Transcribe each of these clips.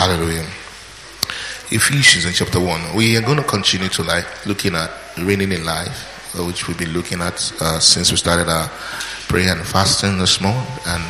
Hallelujah. Ephesians in chapter 1. We are going to continue to looking at reigning in life, which we've been looking at since we started our prayer and fasting this morning. And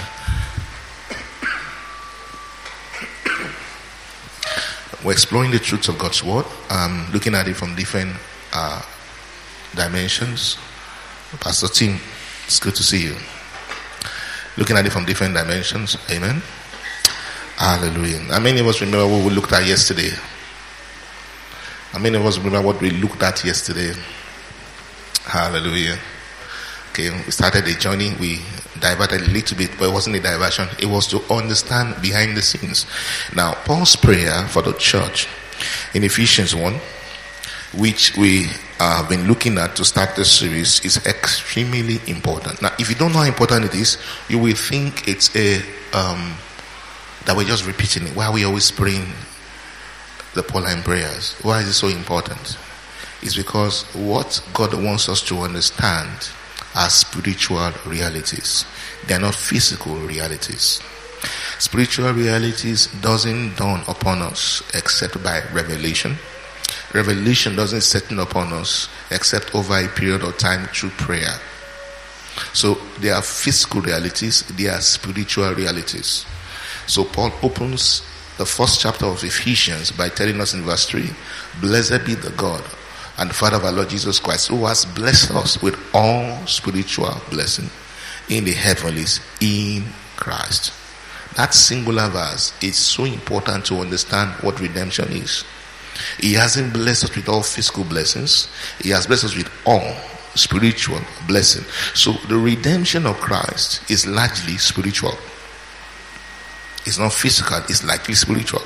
we're exploring the truths of God's word, looking at it from different dimensions. Pastor Tim, it's good to see you. Looking at it from different dimensions. Amen. Hallelujah. How many of us remember what we looked at yesterday? How many of us remember what we looked at yesterday? Hallelujah. Okay, we started a journey. We diverted a little bit, but it wasn't a diversion. It was to understand behind the scenes. Now, Paul's prayer for the church in Ephesians 1, which we have been looking at to start this series, is extremely important. Now, if you don't know how important it is, you will think it's that we're just repeating it. Why are we always praying the Pauline prayers? Why is it so important? It's because what God wants us to understand are spiritual realities. They are not physical realities. Spiritual realities doesn't dawn upon us except by revelation. Revelation doesn't set in upon us except over a period of time through prayer. So they are physical realities, they are spiritual realities. So Paul opens the first chapter of Ephesians by telling us in verse 3, "Blessed be the God and Father of our Lord Jesus Christ, who has blessed us with all spiritual blessing in the heavenlies in Christ." That singular verse is so important to understand what redemption is. He hasn't blessed us with all physical blessings. He has blessed us with all spiritual blessing. So the redemption of Christ is largely spiritual. It's not physical, it's likely spiritual.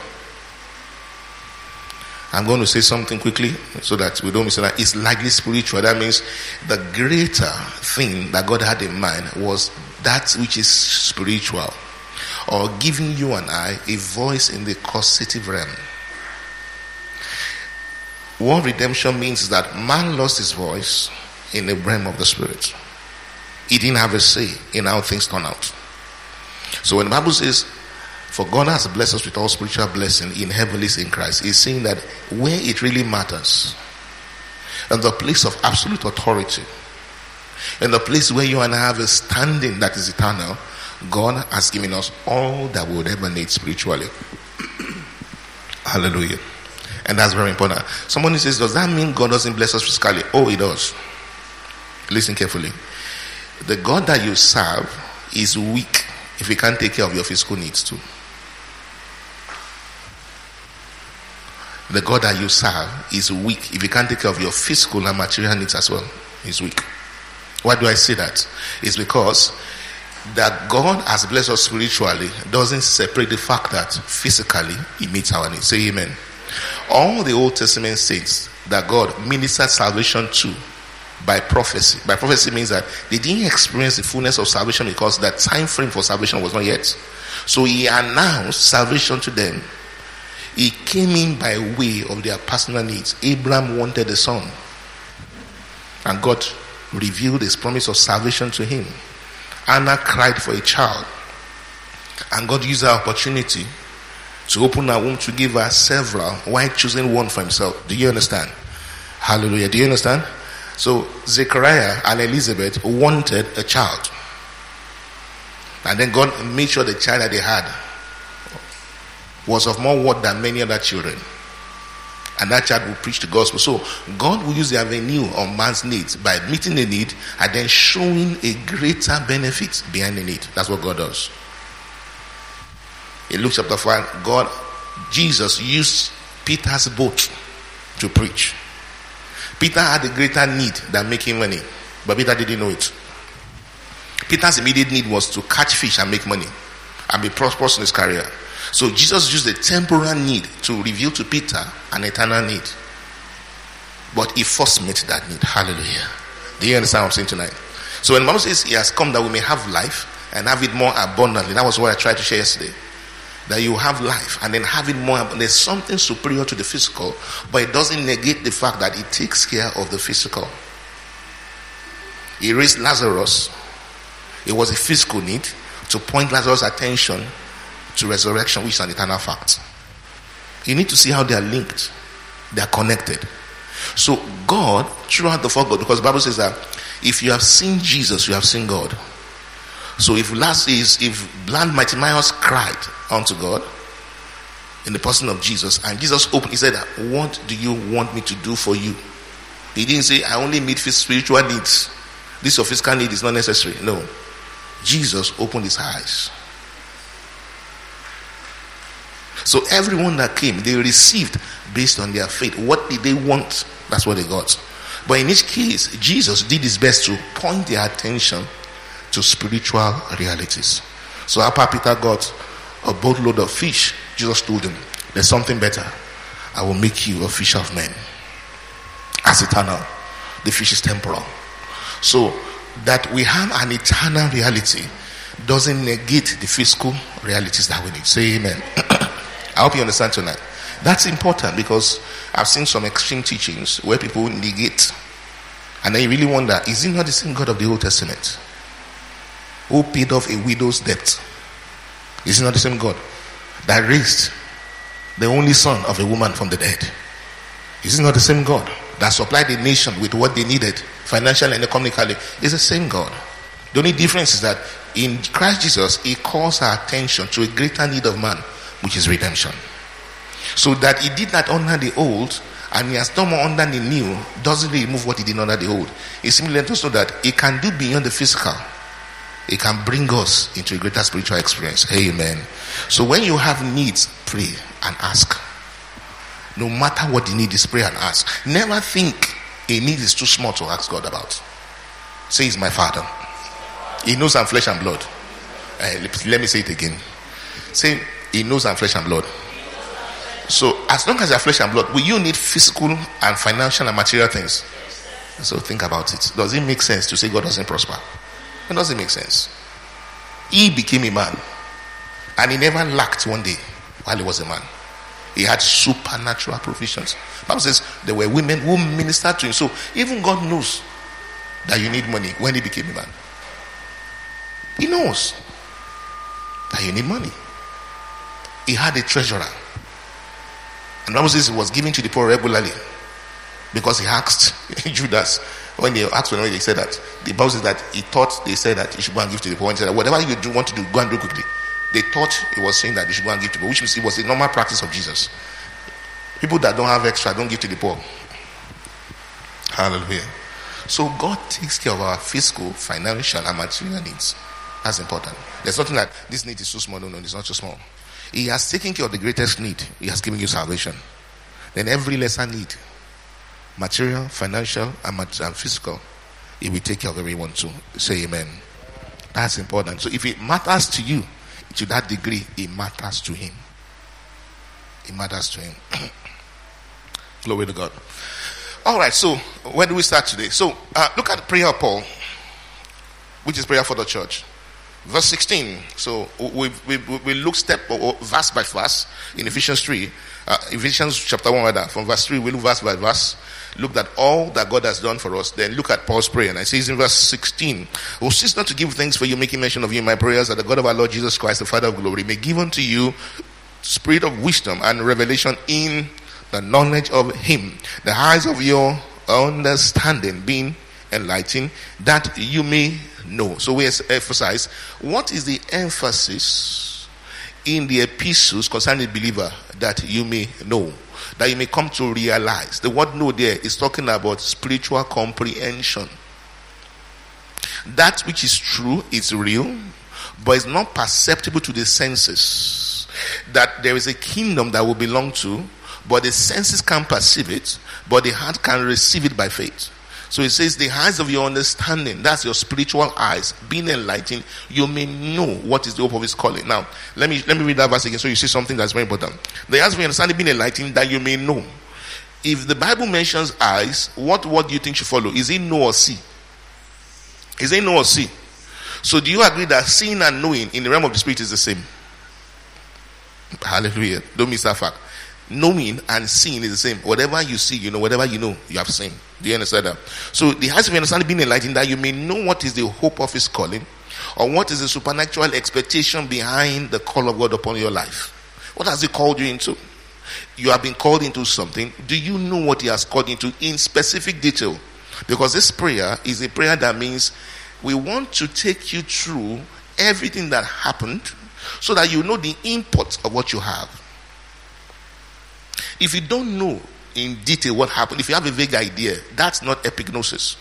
I'm going to say something quickly so that we don't miss it. It's likely spiritual. That means the greater thing that God had in mind was that which is spiritual, or giving you and I a voice in the causative realm. What redemption means is that man lost his voice in the realm of the spirit. He didn't have a say in how things turn out. So when the Bible says, "For God has blessed us with all spiritual blessing in heavenlies in Christ," he's saying that where it really matters, in the place of absolute authority, in the place where you and I have a standing that is eternal, God has given us all that we would ever need spiritually. Hallelujah. And that's very important. Somebody says, "Does that mean God doesn't bless us physically?" Oh, it does. Listen carefully. The God that you serve is weak if he can't take care of your physical needs too. The God that you serve is weak if he can't take care of your physical and material needs as well. He's weak. Why do I say that? It's because that God has blessed us spiritually doesn't separate the fact that physically he meets our needs. Say amen. All the Old Testament saints that God ministered salvation to by prophecy. By prophecy means that they didn't experience the fullness of salvation because that time frame for salvation was not yet. So he announced salvation to them. He came in by way of their personal needs. Abraham wanted a son, and God revealed his promise of salvation to him. Anna cried for a child, and God used that opportunity to open her womb to give her several, while choosing one for himself. Do you understand? Hallelujah. Do you understand? So Zechariah and Elizabeth wanted a child, and then God made sure the child that they had was of more worth than many other children, and that child will preach the gospel. So God will use the avenue of man's needs by meeting the need and then showing a greater benefit behind the need. That's what God does. In Luke chapter 5, Jesus used Peter's boat to preach. Peter had a greater need than making money, but Peter didn't know it. Peter's immediate need was to catch fish and make money and be prosperous in his career. So Jesus used a temporal need to reveal to Peter an eternal need. But he first met that need. Hallelujah. Do you understand what I'm saying tonight? So when the Bible says he has come that we may have life and have it more abundantly, that was what I tried to share yesterday. That you have life and then have it more. There's something superior to the physical, but it doesn't negate the fact that it takes care of the physical. He raised Lazarus. It was a physical need to point Lazarus' attention to resurrection, which is an eternal fact. You need to see how they are linked. They are connected. So God, throughout the four God, because the Bible says that if you have seen Jesus, you have seen God. So if blind Bartimaeus cried unto God in the person of Jesus, and Jesus opened, he said, what do you want me to do for you? He didn't say, I only meet spiritual needs. This your physical need is not necessary. No. Jesus opened his eyes. So everyone that came, they received based on their faith. What did they want? That's what they got. But in each case, Jesus did his best to point their attention to spiritual realities. So after Peter got a boatload of fish, Jesus told him, there's something better. I will make you a fisher of men. As eternal, the fish is temporal. So that we have an eternal reality doesn't negate the physical realities that we need. Say amen. I hope you understand tonight. That's important, because I've seen some extreme teachings where people negate, and then you really wonder, is he not the same God of the Old Testament who paid off a widow's debt? Is he not the same God that raised the only son of a woman from the dead? Is he not the same God that supplied the nation with what they needed financially and economically? Is the same God. The only difference is that in Christ Jesus, he calls our attention to a greater need of man, which is redemption. So that he did that under the old, and he has done more under the new, doesn't remove what he did under the old. It's simply let us know that he can do beyond the physical. He can bring us into a greater spiritual experience. Amen. So when you have needs, pray and ask. No matter what the need is, pray and ask. Never think a need is too small to ask God about. Say, he's my Father. He knows I'm flesh and blood. Let me say it again. Say, he knows I'm flesh and blood. So as long as you're flesh and blood, will you need physical and financial and material things? So think about it. Does it make sense to say God doesn't prosper? It doesn't make sense. He became a man, and he never lacked one day while he was a man. He had supernatural provisions. The Bible says there were women who ministered to him. So even God knows that you need money when he became a man. He knows that you need money. He had a treasurer. And the Bible says he was giving to the poor regularly, because he asked Judas, when they asked for money, they said that the Bible says that he thought they said that he should go and give to the poor. And he said that whatever you want to do, go and do quickly. They thought he was saying that they should go and give to the poor, which was the normal practice of Jesus. People that don't have extra don't give to the poor. Hallelujah. So God takes care of our physical, financial, and material needs. That's important. There's nothing that this need is too small. No, it's not too small. He has taken care of the greatest need. He has given you salvation. Then every lesser need, material, financial, and physical, he will take care of everyone too. Say amen. That's important. So if it matters to you, to that degree, it matters to him. It matters to him. Glory to God. All right, so where do we start today? So look at the prayer of Paul, which is prayer for the church. Verse 16. So we look verse by verse in Ephesians 3. Ephesians chapter 1 rather. From verse 3 we look verse by verse. Look at all that God has done for us. Then look at Paul's prayer. And it says in verse 16, "Who cease not to give thanks for you, making mention of you in my prayers, that the God of our Lord Jesus Christ, the Father of glory, may give unto you spirit of wisdom and revelation in the knowledge of him, the eyes of your understanding being enlightened, that you may know." So we emphasize, what is the emphasis in the epistles concerning the believer? That you may know, that you may come to realize. The word know there is talking about spiritual comprehension. That which is true is real, but it's not perceptible to the senses. That there is a kingdom that will belong to, but the senses can't perceive it, but the heart can receive it by faith. So it says the eyes of your understanding, that's your spiritual eyes, being enlightened, you may know what is the hope of his calling. Now, let me read that verse again so you see something that's very important. The eyes of your understanding being enlightened, that you may know. If the Bible mentions eyes, what do you think should follow? Is it know or see? Is it know or see? So do you agree that seeing and knowing in the realm of the spirit is the same? Hallelujah. Don't miss that fact. Knowing and seeing is the same. Whatever you see, you know. Whatever you know, you have seen. Do you understand that? So the eyes of your understanding being enlightened, that you may know what is the hope of his calling, or what is the supernatural expectation behind the call of God upon your life. What has he called you into? You have been called into something. Do you know what he has called into in specific detail? Because this prayer is a prayer that means we want to take you through everything that happened so that you know the import of what you have. If you don't know in detail what happened, if you have a vague idea, that's not epignosis.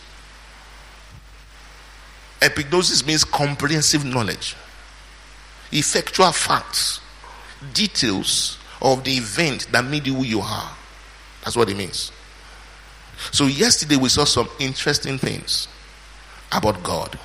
Epignosis means comprehensive knowledge, effectual facts, details of the event that made you who you are. That's what it means. So yesterday we saw some interesting things about God.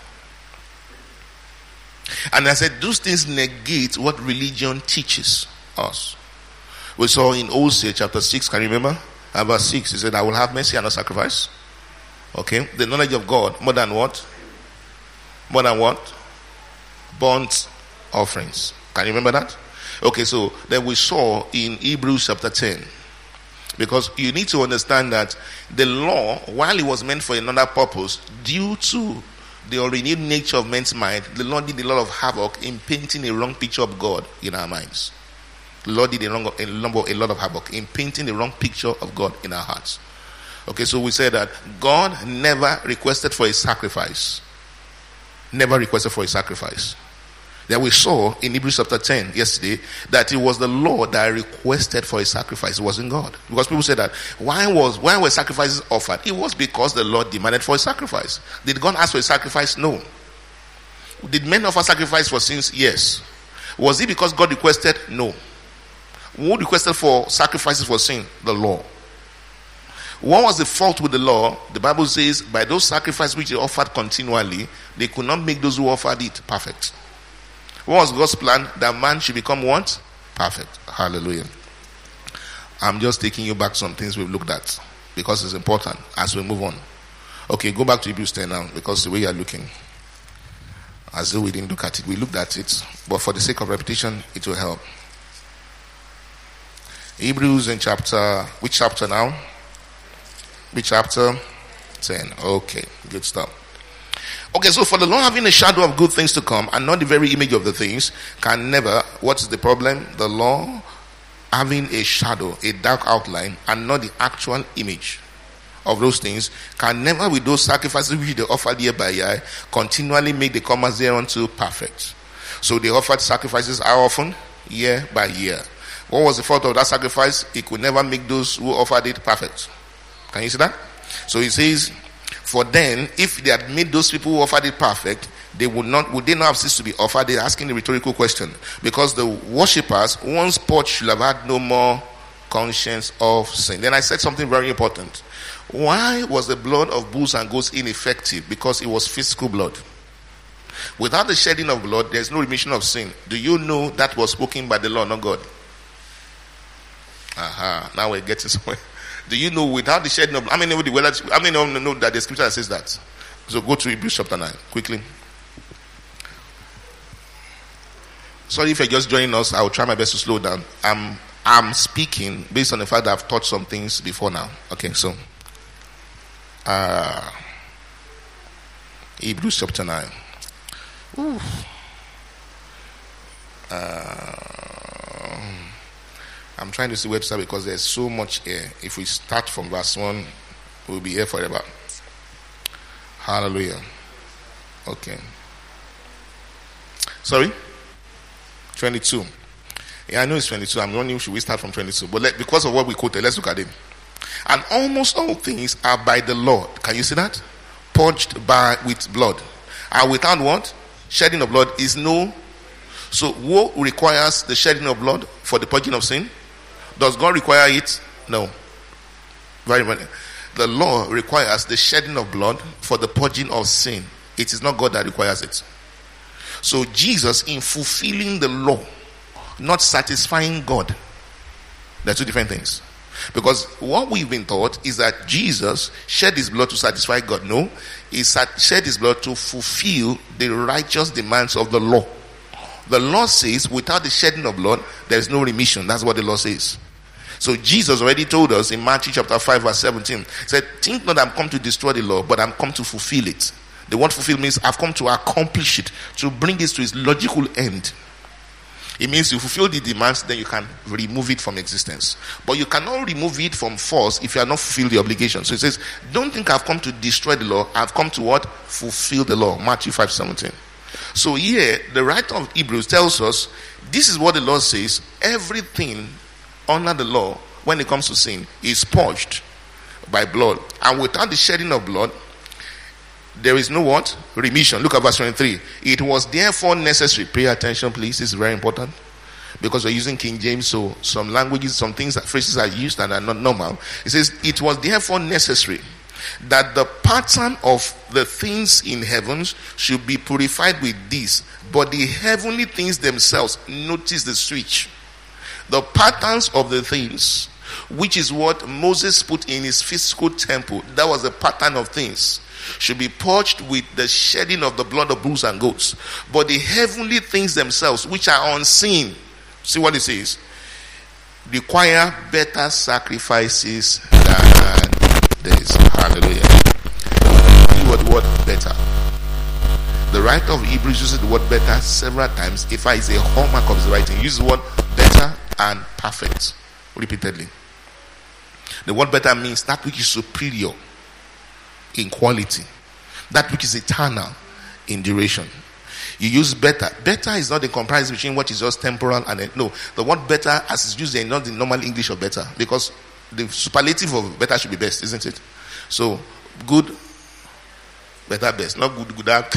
And I said those things negate what religion teaches us. We saw in Hosea chapter 6, can you remember? Verse 6, he said, I will have mercy and not sacrifice. Okay, the knowledge of God more than what? More than what? Burnt offerings. Can you remember that? Okay, so then we saw in Hebrews chapter 10, because you need to understand that the law, while it was meant for another purpose, due to the renewed nature of men's mind, the Lord did a lot of havoc in painting a wrong picture of God in our minds. The Lord did a lot of havoc in painting the wrong picture of God in our hearts. Okay, so we said that God never requested for a sacrifice. Never requested for a sacrifice. Then we saw in Hebrews chapter 10 yesterday that it was the Lord that requested for a sacrifice. It wasn't God. Because people said that why were sacrifices offered? It was because the Lord demanded for a sacrifice. Did God ask for a sacrifice? No. Did men offer sacrifice for sins? Yes. Was it because God requested? No. Who requested for sacrifices for sin? The law. What was the fault with the law? The Bible says by those sacrifices which they offered continually, they could not make those who offered it perfect. What was God's plan? That man should become what? Perfect. Hallelujah. I'm just taking you back some things we've looked at because it's important as we move on. Okay, go back to Hebrews 10 now, because the way you're looking as though we didn't look at it. We looked at it, but for the sake of repetition, it will help. Hebrews in which chapter now? Which chapter? 10. Okay, good stuff. Okay, so for the law having a shadow of good things to come and not the very image of the things can never, what is the problem? The law having a shadow, a dark outline, and not the actual image of those things can never, with those sacrifices which they offered year by year, continually make the comers thereunto perfect. So they offered sacrifices how often? Year by year. What was the fault of that sacrifice? It could never make those who offered it perfect. Can you see that? So he says, for then, if they had made those people who offered it perfect, would they not have ceased to be offered? They're asking the rhetorical question. Because the worshippers, once purged, should have had no more conscience of sin. Then I said something very important. Why was the blood of bulls and goats ineffective? Because it was physical blood. Without the shedding of blood, there's no remission of sin. Do you know that was spoken by the law, not God? Now we're getting somewhere. Do you know without the shedding of blood? How many know that the scripture says that? So go to Hebrews chapter 9 quickly. Sorry if you're just joining us. I will try my best to slow down. I'm speaking based on the fact that I've taught some things before now. Okay, so Hebrews chapter 9. I'm trying to see where to start because there's so much here. If we start from verse 1, we'll be here forever. Hallelujah. Okay. Sorry? 22. Yeah, I know it's 22. I'm wondering, should we start from 22? But because of what we quoted, let's look at it. And almost all things are by the Lord. Can you see that? Purged with blood. And without what? Shedding of blood is no. So what requires the shedding of blood for the purging of sin? Does God require it? No. Very well. The law requires the shedding of blood for the purging of sin. It is not God that requires it. So Jesus, in fulfilling the law, not satisfying God, they're two different things. Because what we've been taught is that Jesus shed his blood to satisfy God. No, he shed his blood to fulfill the righteous demands of the law. The law says without the shedding of blood, there is no remission. That's what the law says. So Jesus already told us in Matthew chapter 5 verse 17, he said, think not I'm come to destroy the law, but I'm come to fulfill it. The word fulfill means I've come to accomplish it, to bring this to its logical end. It means you fulfill the demands, then you can remove it from existence. But you cannot remove it from force if you are not fulfilled the obligation. So it says, don't think I've come to destroy the law. I've come to what? Fulfill the law. Matthew 5:17. So here, the writer of Hebrews tells us, this is what the law says. Everything under the law, when it comes to sin, is purged by blood. And without the shedding of blood, there is no what? Remission. Look at verse 23. It was therefore necessary. Pay attention, please. It's very important. Because we're using King James, so some languages, some things, phrases are used and are not normal. It says, it was therefore necessary that the pattern of the things in heavens should be purified with this. But the heavenly things themselves, notice the switch. The patterns of the things, which is what Moses put in his physical temple, that was the pattern of things, should be purged with the shedding of the blood of bulls and goats. But the heavenly things themselves, which are unseen, see what it says, require better sacrifices than this. Hallelujah. The word better. The writer of Hebrews uses the word better several times. If I is a hallmark of his writing, he uses the word better and perfect repeatedly. The word better means that which is superior in quality, that which is eternal in duration. You use better. Better is not the comparison between what is just temporal and no. The word better, as is used in not the normal English of better, because the superlative of better should be best, isn't it? So good, better, best, not good, good, that.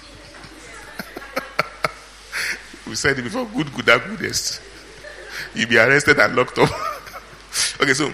We said it before. Good, good, that, goodest. You'll be arrested and locked up. Okay, so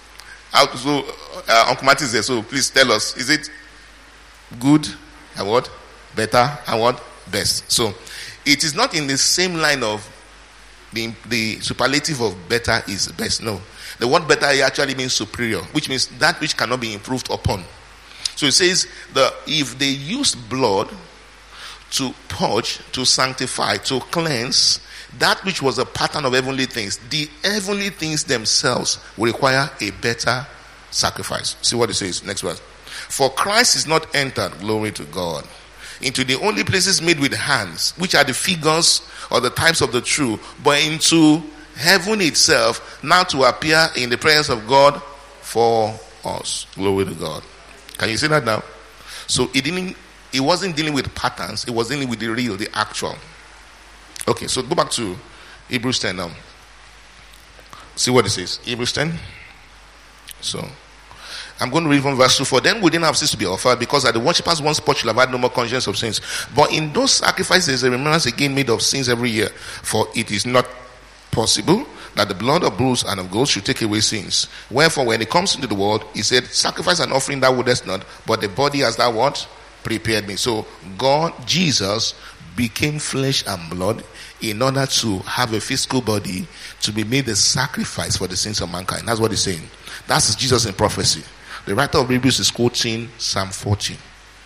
Uncle Martin is there, so please tell us, is it good and what? Better and what? Best. So it is not in the same line of the superlative of better is best. No. The word better actually means superior, which means that which cannot be improved upon. So it says if they use blood to purge, to sanctify, to cleanse that which was a pattern of heavenly things, the heavenly things themselves will require a better sacrifice. See what it says. Next verse. For Christ is not entered, glory to God, into the only places made with hands, which are the figures or the types of the true, but into heaven itself, now to appear in the presence of God for us. Glory to God. Can you see that now? So it wasn't dealing with patterns, it was dealing with the real, the actual. Okay, so go back to Hebrews 10 now. See what it says. Hebrews 10. So I'm going to read from verse 2. For then we didn't have sins to be offered, because at the worshippers once purged have had no more conscience of sins. But in those sacrifices a remembrance again made of sins every year. For it is not possible that the blood of bulls and of goats should take away sins. Wherefore when it comes into the world, he said, sacrifice and offering thou wouldest not, but the body has thou what? Prepared me. So God, Jesus, became flesh and blood in order to have a physical body to be made a sacrifice for the sins of mankind. That's what he's saying. That's Jesus in prophecy. The writer of Hebrews is quoting Psalm 40.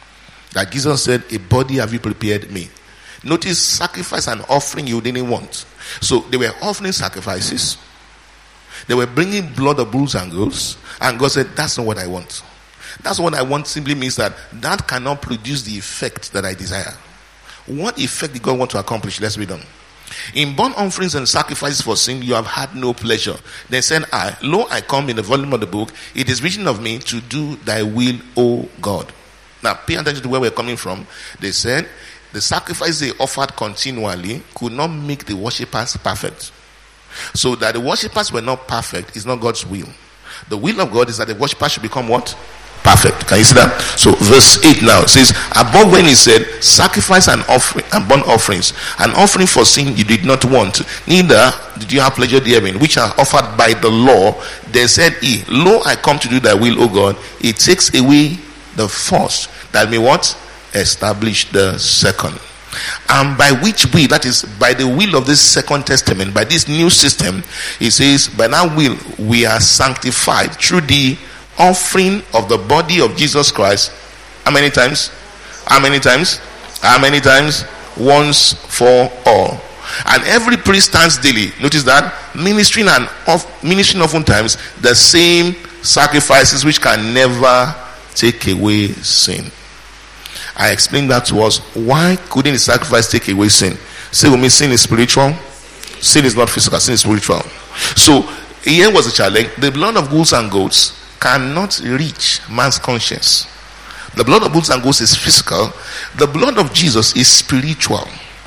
That Jesus said, a body have you prepared me. Notice sacrifice and offering you didn't want. So they were offering sacrifices. They were bringing blood of bulls and goats. And God said, that's not what I want. That's what I want simply means that cannot produce the effect that I desire. What effect did God want to accomplish? Let's read on. In burnt offerings and sacrifices for sin, you have had no pleasure. Then said I, lo, I come in the volume of the book. It is written of me to do thy will, O God. Now, pay attention to where we're coming from. They said the sacrifice they offered continually could not make the worshippers perfect. So that the worshippers were not perfect is not God's will. The will of God is that the worshippers should become what? Perfect. Can you see that? So verse 8 now says, above when he said, sacrifice and offering and burnt offerings, an offering for sin you did not want, neither did you have pleasure therein, which are offered by the law. They said he, lo, I come to do thy will, O God. It takes away the first, that may what? Establish the second. And by which will, that is by the will of this second testament, by this new system, it says, by that will we are sanctified through the offering of the body of Jesus Christ. How many times? How many times? How many times? Once for all. And every priest stands daily. Notice that ministering oftentimes the same sacrifices which can never take away sin. I explained that to us. Why couldn't the sacrifice take away sin? Say with me, sin is spiritual, Sin is not physical, sin is spiritual. So here was the challenge. The blood of bulls and goats cannot reach man's conscience. The blood of bulls and goats is physical. The blood of Jesus is spiritual.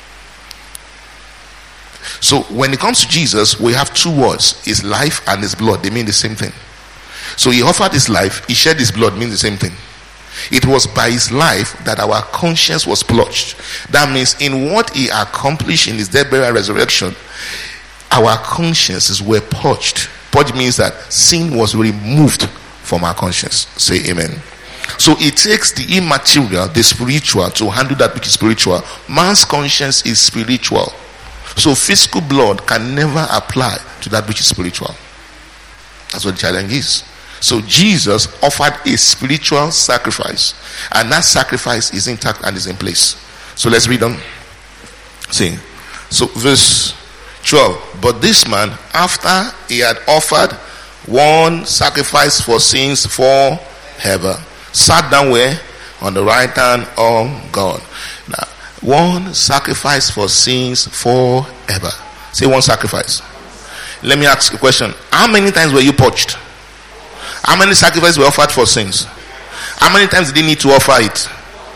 So when it comes to Jesus, we have two words: his life and his blood. They mean the same thing. So he offered his life, he shed his blood, means the same thing. It was by his life that our conscience was purged. That means in what he accomplished in his death, burial, and resurrection, our consciences were purged. Purged means that sin was removed from our conscience. Say amen. So it takes the immaterial, the spiritual, to handle that which is spiritual. Man's conscience is spiritual. So physical blood can never apply to that which is spiritual. That's what the challenge is. So Jesus offered a spiritual sacrifice, and that sacrifice is intact and is in place. So let's read on. See. So verse 12. But this man, after he had offered one sacrifice for sins forever, sat down where? On the right hand of God. Now, one sacrifice for sins forever. Say one sacrifice. Let me ask a question. How many times were you purged? How many sacrifices were offered for sins? How many times did you need to offer it?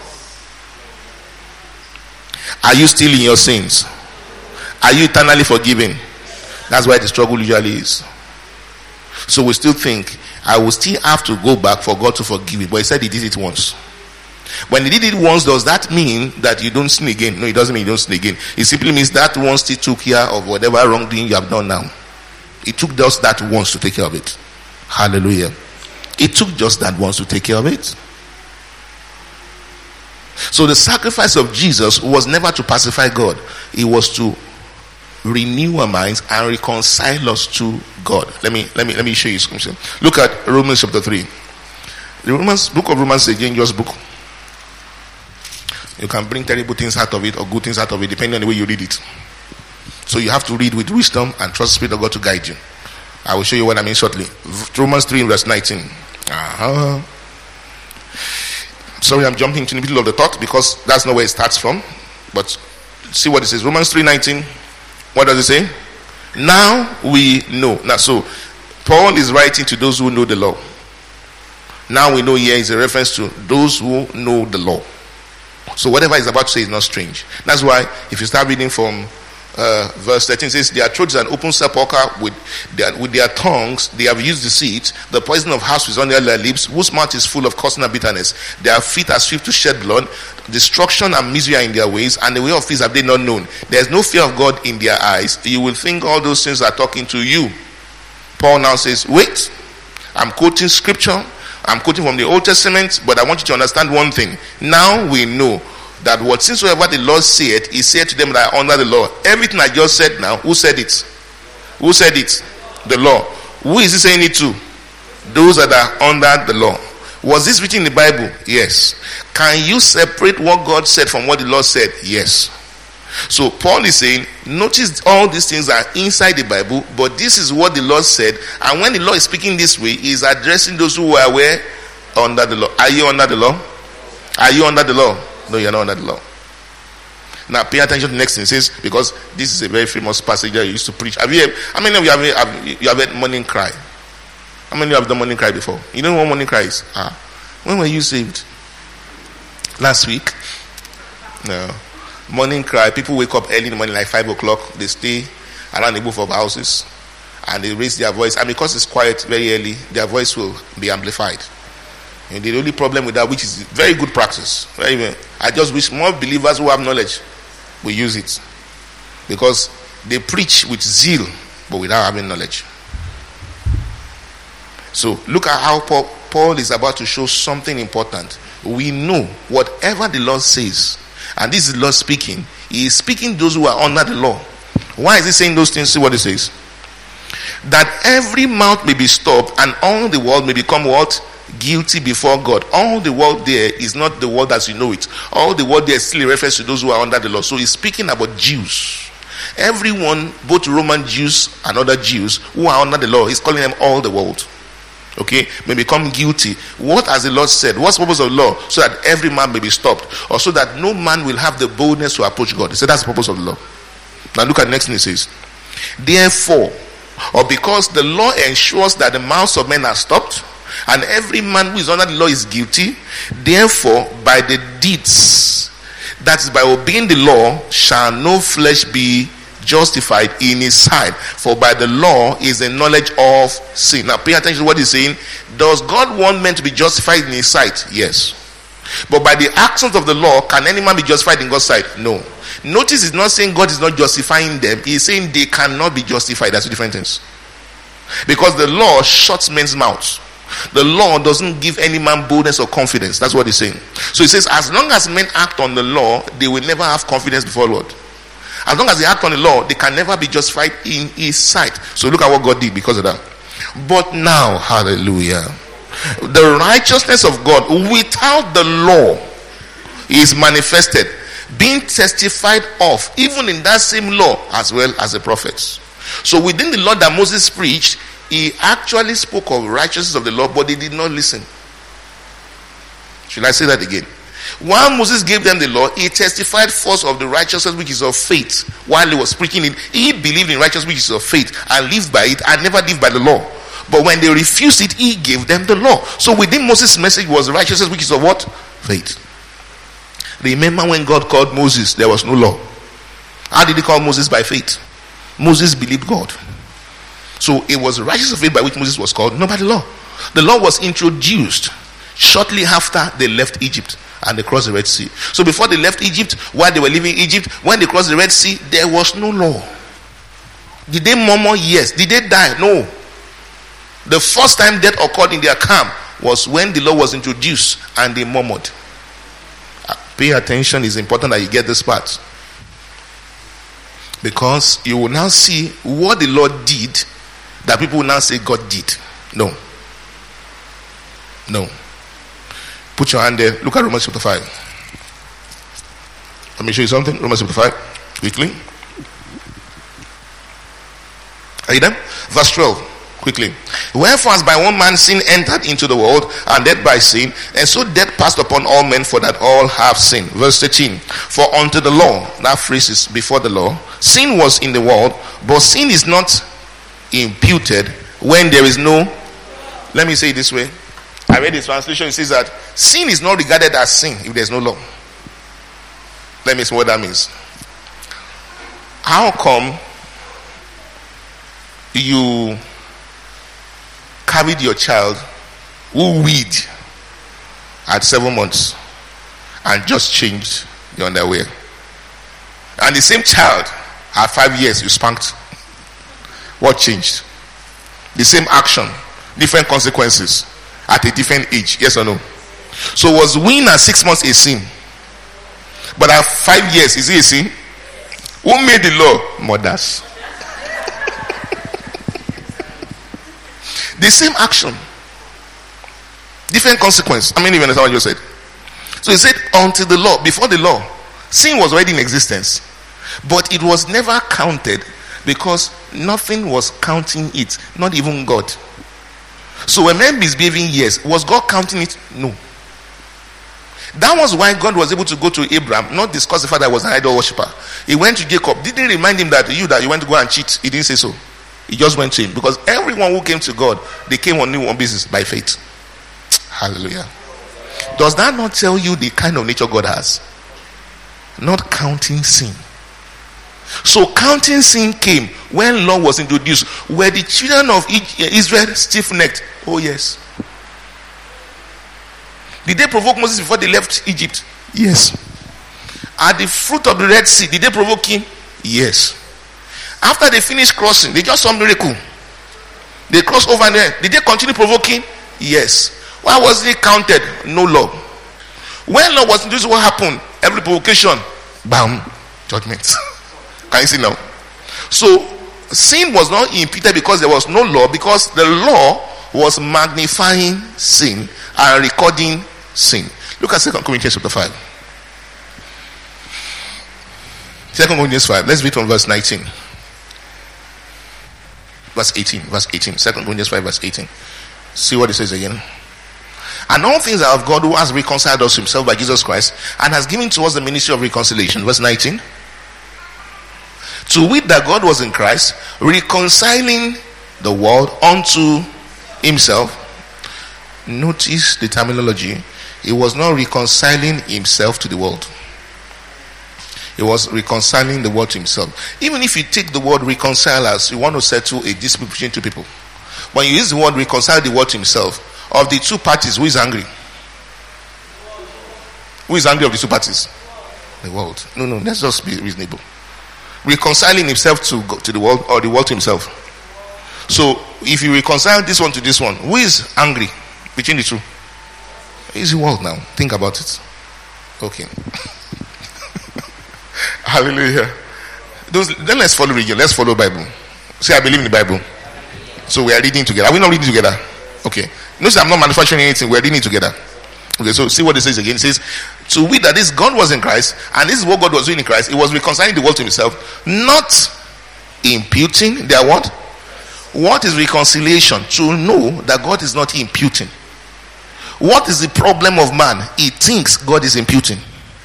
Are you still in your sins? Are you eternally forgiven? That's why the struggle usually is. So we still think, I will still have to go back for God to forgive me. But he said he did it once. When he did it once, does that mean that you don't sin again? No, it doesn't mean you don't sin again. It simply means that once he took care of whatever wrongdoing you have done now. It took just that once to take care of it. Hallelujah. It took just that once to take care of it. So the sacrifice of Jesus was never to pacify God. It was to renew our minds and reconcile us to God. Let me show you something. Look at Romans chapter 3. The book of Romans is a dangerous book. You can bring terrible things out of it or good things out of it depending on the way you read it. So you have to read with wisdom and trust the Spirit of God to guide you. I will show you what I mean shortly. Romans 3 verse 19. Sorry, I'm jumping into the middle of the thought because that's not where it starts from. But see what it says. Romans 3:19. What does it say? Now we know. Now, so Paul is writing to those who know the law. Now we know here is a reference to those who know the law. So whatever he's about to say is not strange. That's why if you start reading from verse 13, it says, their throat is an open sepulchre, with their tongues they have used deceit. The poison of asp is on their lips, whose mouth is full of cursing and bitterness. Their feet are swift to shed blood. Destruction and misery are in their ways, and the way of peace have they not known. There is no fear of God in their eyes. You will think all those things are talking to you. Paul now says, wait, I'm quoting scripture. I'm quoting from the Old Testament, but I want you to understand one thing. Now we know that whatsoever the Lord said, he said to them that are under the law. Everything I just said now, who said it? Who said it? The law. Who is he saying it to? Those that are under the law. Was this written in the Bible? Yes. Can you separate what God said from what the Lord said? Yes. So Paul is saying, notice all these things are inside the Bible, but this is what the Lord said. And when the Lord is speaking this way, he is addressing those who are where? Under the law. Are you under the law? Are you under the law? No, you're not under the law. Now pay attention to the next thing. It says, because this is a very famous passage that you used to preach. How many of you have heard morning cry? How many of you have done morning cry before? You know what morning cry is? When were you saved? Last week? No. Morning cry, people wake up early in the morning like 5 o'clock. They stay around the roof of houses and they raise their voice, and because it's quiet very early, their voice will be amplified. And the only problem with that, which is very good practice, I just wish more believers who have knowledge will use it, because they preach with zeal but without having knowledge. So look at how Paul is about to show something important. We know whatever the Lord says, and this is the Lord speaking. He is speaking those who are under the law. Why is he saying those things? See what he says. That every mouth may be stopped and all the world may become what? Guilty before God. All the world there is not the world as you know it. All the world there still refers to those who are under the law. So he's speaking about Jews. Everyone, both Roman Jews and other Jews who are under the law, he's calling them all the world. Okay, may become guilty. What has the Lord said? What's the purpose of the law? So that every man may be stopped, or so that no man will have the boldness to approach God. He said that's the purpose of the law. Now look at the next thing he says. Therefore, or because the law ensures that the mouths of men are stopped, and every man who is under the law is guilty, therefore, by the deeds, that is by obeying the law, shall no flesh be justified in his sight. For by the law is the knowledge of sin. Now pay attention to what he's saying. Does God want men to be justified in his sight? Yes. But by the actions of the law, can any man be justified in God's sight? No. Notice he's not saying God is not justifying them. He's saying they cannot be justified. That's two different things. Because the law shuts men's mouths. The law doesn't give any man boldness or confidence. That's what he's saying. So he says, as long as men act on the law, they will never have confidence before Lord. As long as they act on the law, they can never be justified in his sight. So look at what God did because of that. But now, hallelujah, the righteousness of God without the law is manifested, being testified of, even in that same law as well as the prophets. So within the law that Moses preached, he actually spoke of righteousness of the law, but they did not listen. Should I say that again? While Moses gave them the law, he testified first of the righteousness which is of faith. While he was preaching it, he believed in righteousness which is of faith and lived by it and never lived by the law. But when they refused it, he gave them the law. So within Moses' message was righteousness which is of what? Faith. Remember when God called Moses, there was no law. How did he call Moses? By faith. Moses believed God. So it was righteousness of faith by which Moses was called, not by the law. The law was introduced shortly after they left Egypt and they crossed the Red Sea. So before they left Egypt, while they were leaving Egypt, when they crossed the Red Sea, there was no law. Did they murmur? Yes. Did they die? No. The first time death occurred in their camp was when the law was introduced and they murmured. Pay attention, it's important that you get this part. Because you will now see what the Lord did that people will now say God did. No. No. Put your hand there. Look at Romans chapter 5. Let me show you something. Romans chapter 5. Quickly. Are you there? Verse 12. Quickly. Wherefore as by one man sin entered into the world, and death by sin, and so death passed upon all men, for that all have sinned. Verse 13. For unto the law, that phrase is before the law, sin was in the world, but sin is not imputed when there is no. Let me say it this way. I read the translation. It says that sin is not regarded as sin if there's no law. Let me see what that means. How come you carried your child who weed at 7 months and just changed the underwear, and the same child at 5 years you spanked? What changed? The same action, different consequences at a different age. Yes or no? So was weaning at 6 months a sin, but at 5 years is it a sin? Who made the law? Mothers. The same action, different consequence. I mean, you understand what you said? So he said, until the law, before the law, sin was already in existence, but it was never counted because nothing was counting it, not even God. So when men misbehaving, yes, was God counting it? No. That was why God was able to go to Abraham, not discuss the fact that he was an idol worshiper. He went to Jacob, didn't remind him that you went to go and cheat. He didn't say so. He just went to him, because everyone who came to God, they came on one basis, by faith. Hallelujah. Does that not tell you the kind of nature God has? Not counting sin. So counting sin came when law was introduced. Were the children of Israel stiff-necked? Oh yes. Did they provoke Moses before they left Egypt? Yes. At the fruit of the Red Sea, did they provoke him? Yes. After they finished crossing, they just saw a miracle. They crossed over there. Did they continue provoking? Yes. Why was it counted? No law. When law was introduced, what happened? Every provocation, bam, judgment. Can you see now? So sin was not imputed because there was no law, because the law was magnifying sin and recording sin. Look at 2 Corinthians chapter 5. 2 Corinthians 5. Let's read from verse 19. Verse 18. 2 Corinthians 5 verse 18. See what it says again. And all things are of God, who has reconciled us himself by Jesus Christ, and has given to us the ministry of reconciliation. Verse 19. To wit that God was in Christ, reconciling the world unto himself. Notice the terminology. He was not reconciling himself to the world. He was reconciling the world to himself. Even if you take the word reconcile as you want to settle a dispute between two people, when you use the word reconcile the world to himself, of the two parties, who is angry? Who is angry of the two parties? The world. No, let's just be reasonable. Reconciling himself to the world, or the world to himself. So if you reconcile this one to this one, who is angry between the two? It's the world now. Think about it. Okay. Hallelujah. Then let's follow religion. Let's follow Bible. Say, I believe in the Bible. So we are reading together. Are we not reading together? Okay. Notice I'm not manufacturing anything. We are reading together. Okay, so see what it says again. It says, to wit that this God was in Christ, and this is what God was doing in Christ. He was reconciling the world to himself, not imputing their what? What is reconciliation? To know that God is not imputing. What is the problem of man? He thinks God is imputing.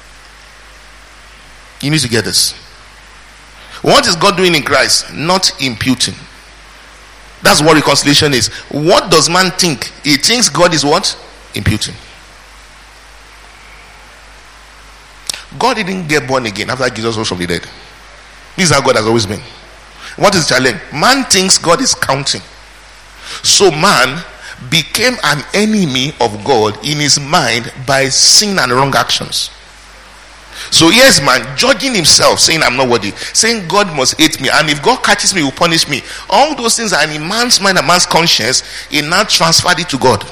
You need to get this. What is God doing in Christ? Not imputing. That's what reconciliation is. What does man think? He thinks God is what? Imputing. God didn't get born again after Jesus rose from the dead. This is how God has always been. What is the challenge? Man thinks God is counting. So man became an enemy of God in his mind by sin and wrong actions. So here's man judging himself, saying I'm not worthy, saying God must hate me, and if God catches me, he will punish me. All those things are in man's mind and man's conscience. He now transferred it to God.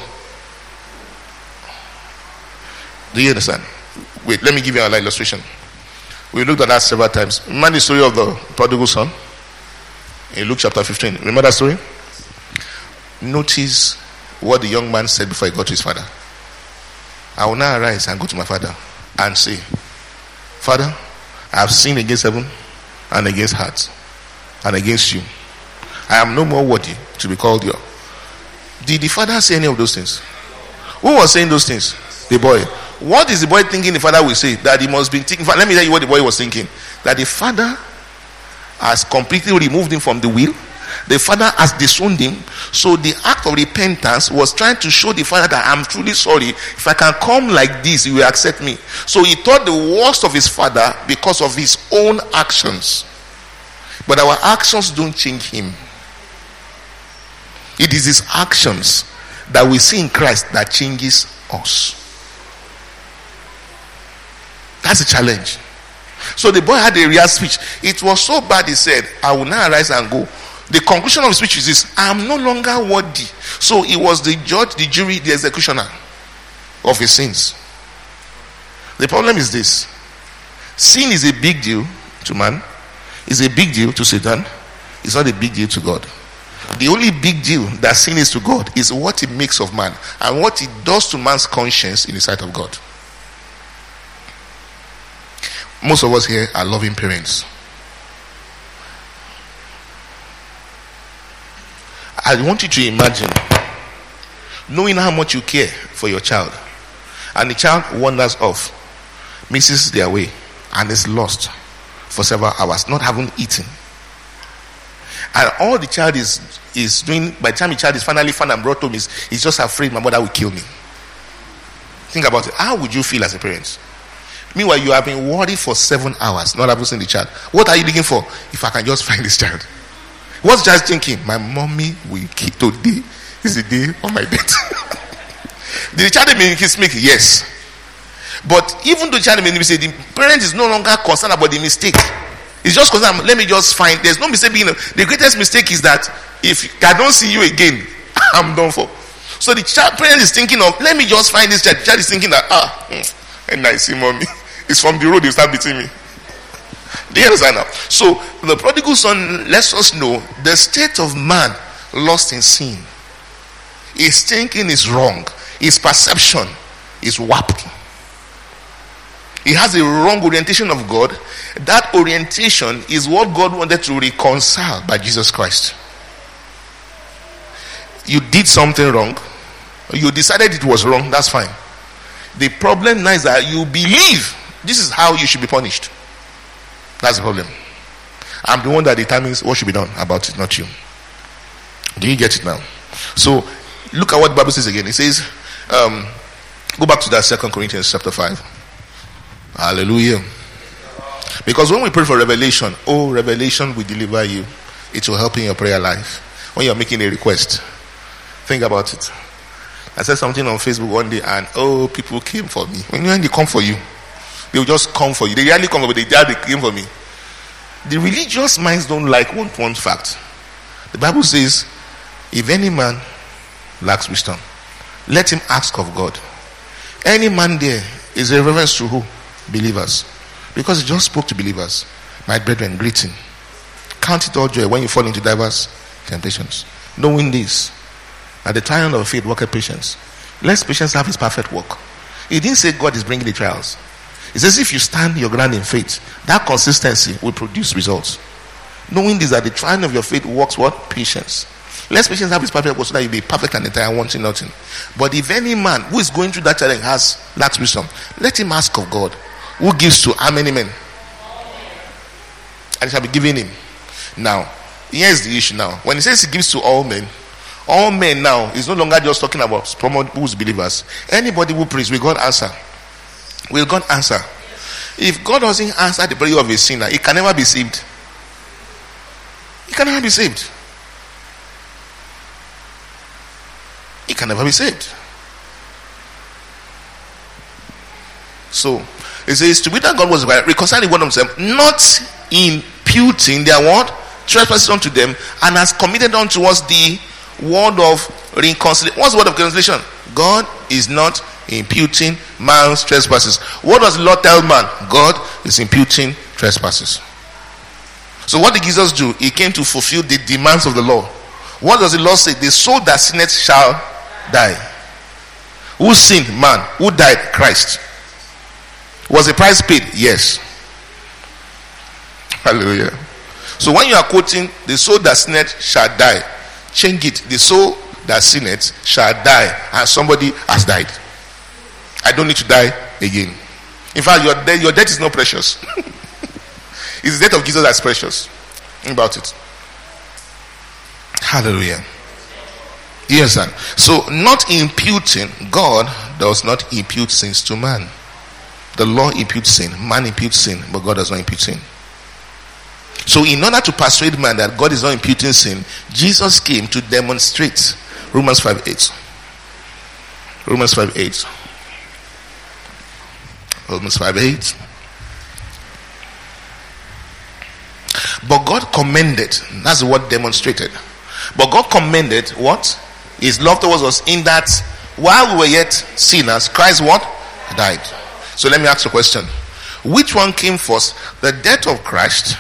Do you understand? Wait, let me give you an illustration. We looked at that several times. Remember the story of the prodigal son in Luke chapter 15? Remember that story? Notice what the young man said before he got to his father. I will now arise and go to my father and say, Father, I have sinned against heaven and against heart and against you. I am no more worthy to be called your. Did the father say any of those things? Who was saying those things? The boy. What is the boy thinking the father will say? That he must be thinking. Let me tell you what the boy was thinking. That the father has completely removed him from the will. The father has disowned him. So the act of repentance was trying to show the father that I'm truly sorry. If I can come like this, he will accept me. So he thought the worst of his father because of his own actions. But our actions don't change him. It is his actions that we see in Christ that changes us. That's a challenge. So the boy had a real speech. It was so bad, he said, I will now arise and go. The conclusion of the speech is this: I am no longer worthy. So he was the judge, the jury, the executioner of his sins. The problem is this: sin is a big deal to man, it's a big deal to Satan, it's not a big deal to God. The only big deal that sin is to God is what it makes of man and what it does to man's conscience in the sight of God. Most of us here are loving parents. I want you to imagine knowing how much you care for your child, and the child wanders off, misses their way, and is lost for several hours, not having eaten. And all the child is doing, by the time the child is finally found and brought home, he's just afraid my mother will kill me. Think about it. How would you feel as a parent? Meanwhile, you have been worried for 7 hours, not having seen the child. What are you looking for? If I can just find this child. What's the child thinking? My mommy will kill. Today is the day of my death. Did the child make his mistake? Yes. But even though the child made a mistake, the parent is no longer concerned about the mistake. It's just concerned, let me just find. There's no mistake being. The greatest mistake is that if I don't see you again, I'm done for. So the parent is thinking of, let me just find this child. The child is thinking that, and I see mommy. It's from the road, you start beating me. Do you understand now? So the prodigal son lets us know the state of man lost in sin. His thinking is wrong. His perception is warped. He has a wrong orientation of God. That orientation is what God wanted to reconcile by Jesus Christ. You did something wrong. You decided it was wrong. That's fine. The problem now is that you believe this is how you should be punished. That's the problem. I'm the one that determines what should be done about it, not you. Do you get it now? So look at what the Bible says again. It says, go back to that 2 Corinthians chapter 5. Hallelujah. Because when we pray for revelation, revelation will deliver you. It will help in your prayer life. When you're making a request, think about it. I said something on Facebook one day, and people came for me. When they come for you, they will just come for you. They rarely come for me, they came for me. The religious minds don't like one fact. The Bible says, if any man lacks wisdom, let him ask of God. Any man there is a reference to who? Believers. Because he just spoke to believers. My brethren, greeting. Count it all joy when you fall into diverse temptations, knowing this, at the trial of faith worketh patience. Let patience have his perfect work. He didn't say God is bringing the trials. It says if you stand your ground in faith, that consistency will produce results. Knowing this, that the trial of your faith works what? Patience. Let patience have his perfect work, so that you be perfect and entire, wanting nothing. But if any man who is going through that challenge lacks wisdom, let him ask of God, who gives to how many men? And it shall be given him. Now, here's the issue now. When he says he gives to all men now is no longer just talking about someone who's believers. Anybody who prays, will God answer? Will God answer? If God doesn't answer the prayer of a sinner, he can never be saved. He can never be saved. He can never be saved. So, it says, to be that God was reconciling one of them, not imputing their what? Trespasses unto them, and has committed unto us the word of reconciliation. What's the word of reconciliation? God is not imputing man's trespasses. What does the Lord tell man? God is imputing trespasses. So what did Jesus do? He came to fulfill the demands of the law. What does the law say? The soul that sinneth shall die. Who sinned? Man. Who died? Christ. Was the price paid? Yes. Hallelujah. So when you are quoting, the soul that sinneth shall die, change it. The soul that sinneth shall die, and somebody has died. I don't need to die again. In fact, your death is not precious. It's the death of Jesus that's precious. Think about it. Hallelujah. Yes, sir. So not imputing, God does not impute sins to man. The law imputes sin, man imputes sin, but God does not impute sin. So in order to persuade man that God is not imputing sin, Jesus came to demonstrate. Romans 5:8. Romans 5:8. Romans 5:8. But God commended, that's the word demonstrated. But God commended what? His love towards us, in that while we were yet sinners, Christ what? Died. So let me ask you a question. Which one came first? The death of Christ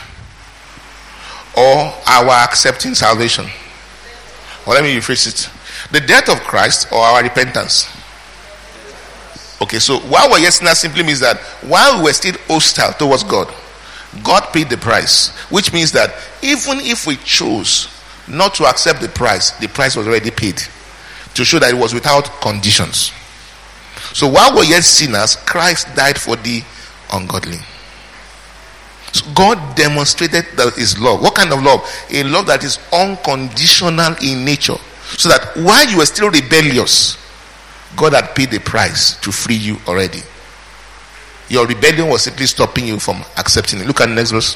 or our accepting salvation? Or let me rephrase it. The death of Christ or our repentance? Okay, so while we were yet sinners simply means that while we were still hostile towards God, God paid the price. Which means that even if we chose not to accept the price was already paid, to show that it was without conditions. So while we're yet sinners, Christ died for the ungodly. So God demonstrated that his love. What kind of love? A love that is unconditional in nature. So that while you were still rebellious, God had paid the price to free you already. Your rebellion was simply stopping you from accepting it. Look at the next verse.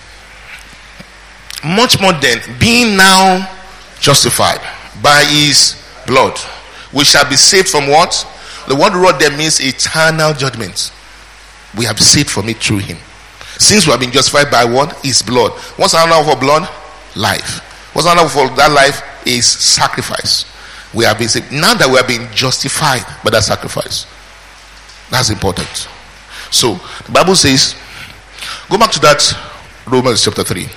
Much more than being now justified by his blood, we shall be saved from what? The word "rod" there means eternal judgment. We have saved from it through him. Since we have been justified by what? His blood. What's another word for blood? Life. What's another word for that life? Is sacrifice. We have been saved. Now that we have been justified by that sacrifice. That's important. So the Bible says, go back to that Romans chapter 3.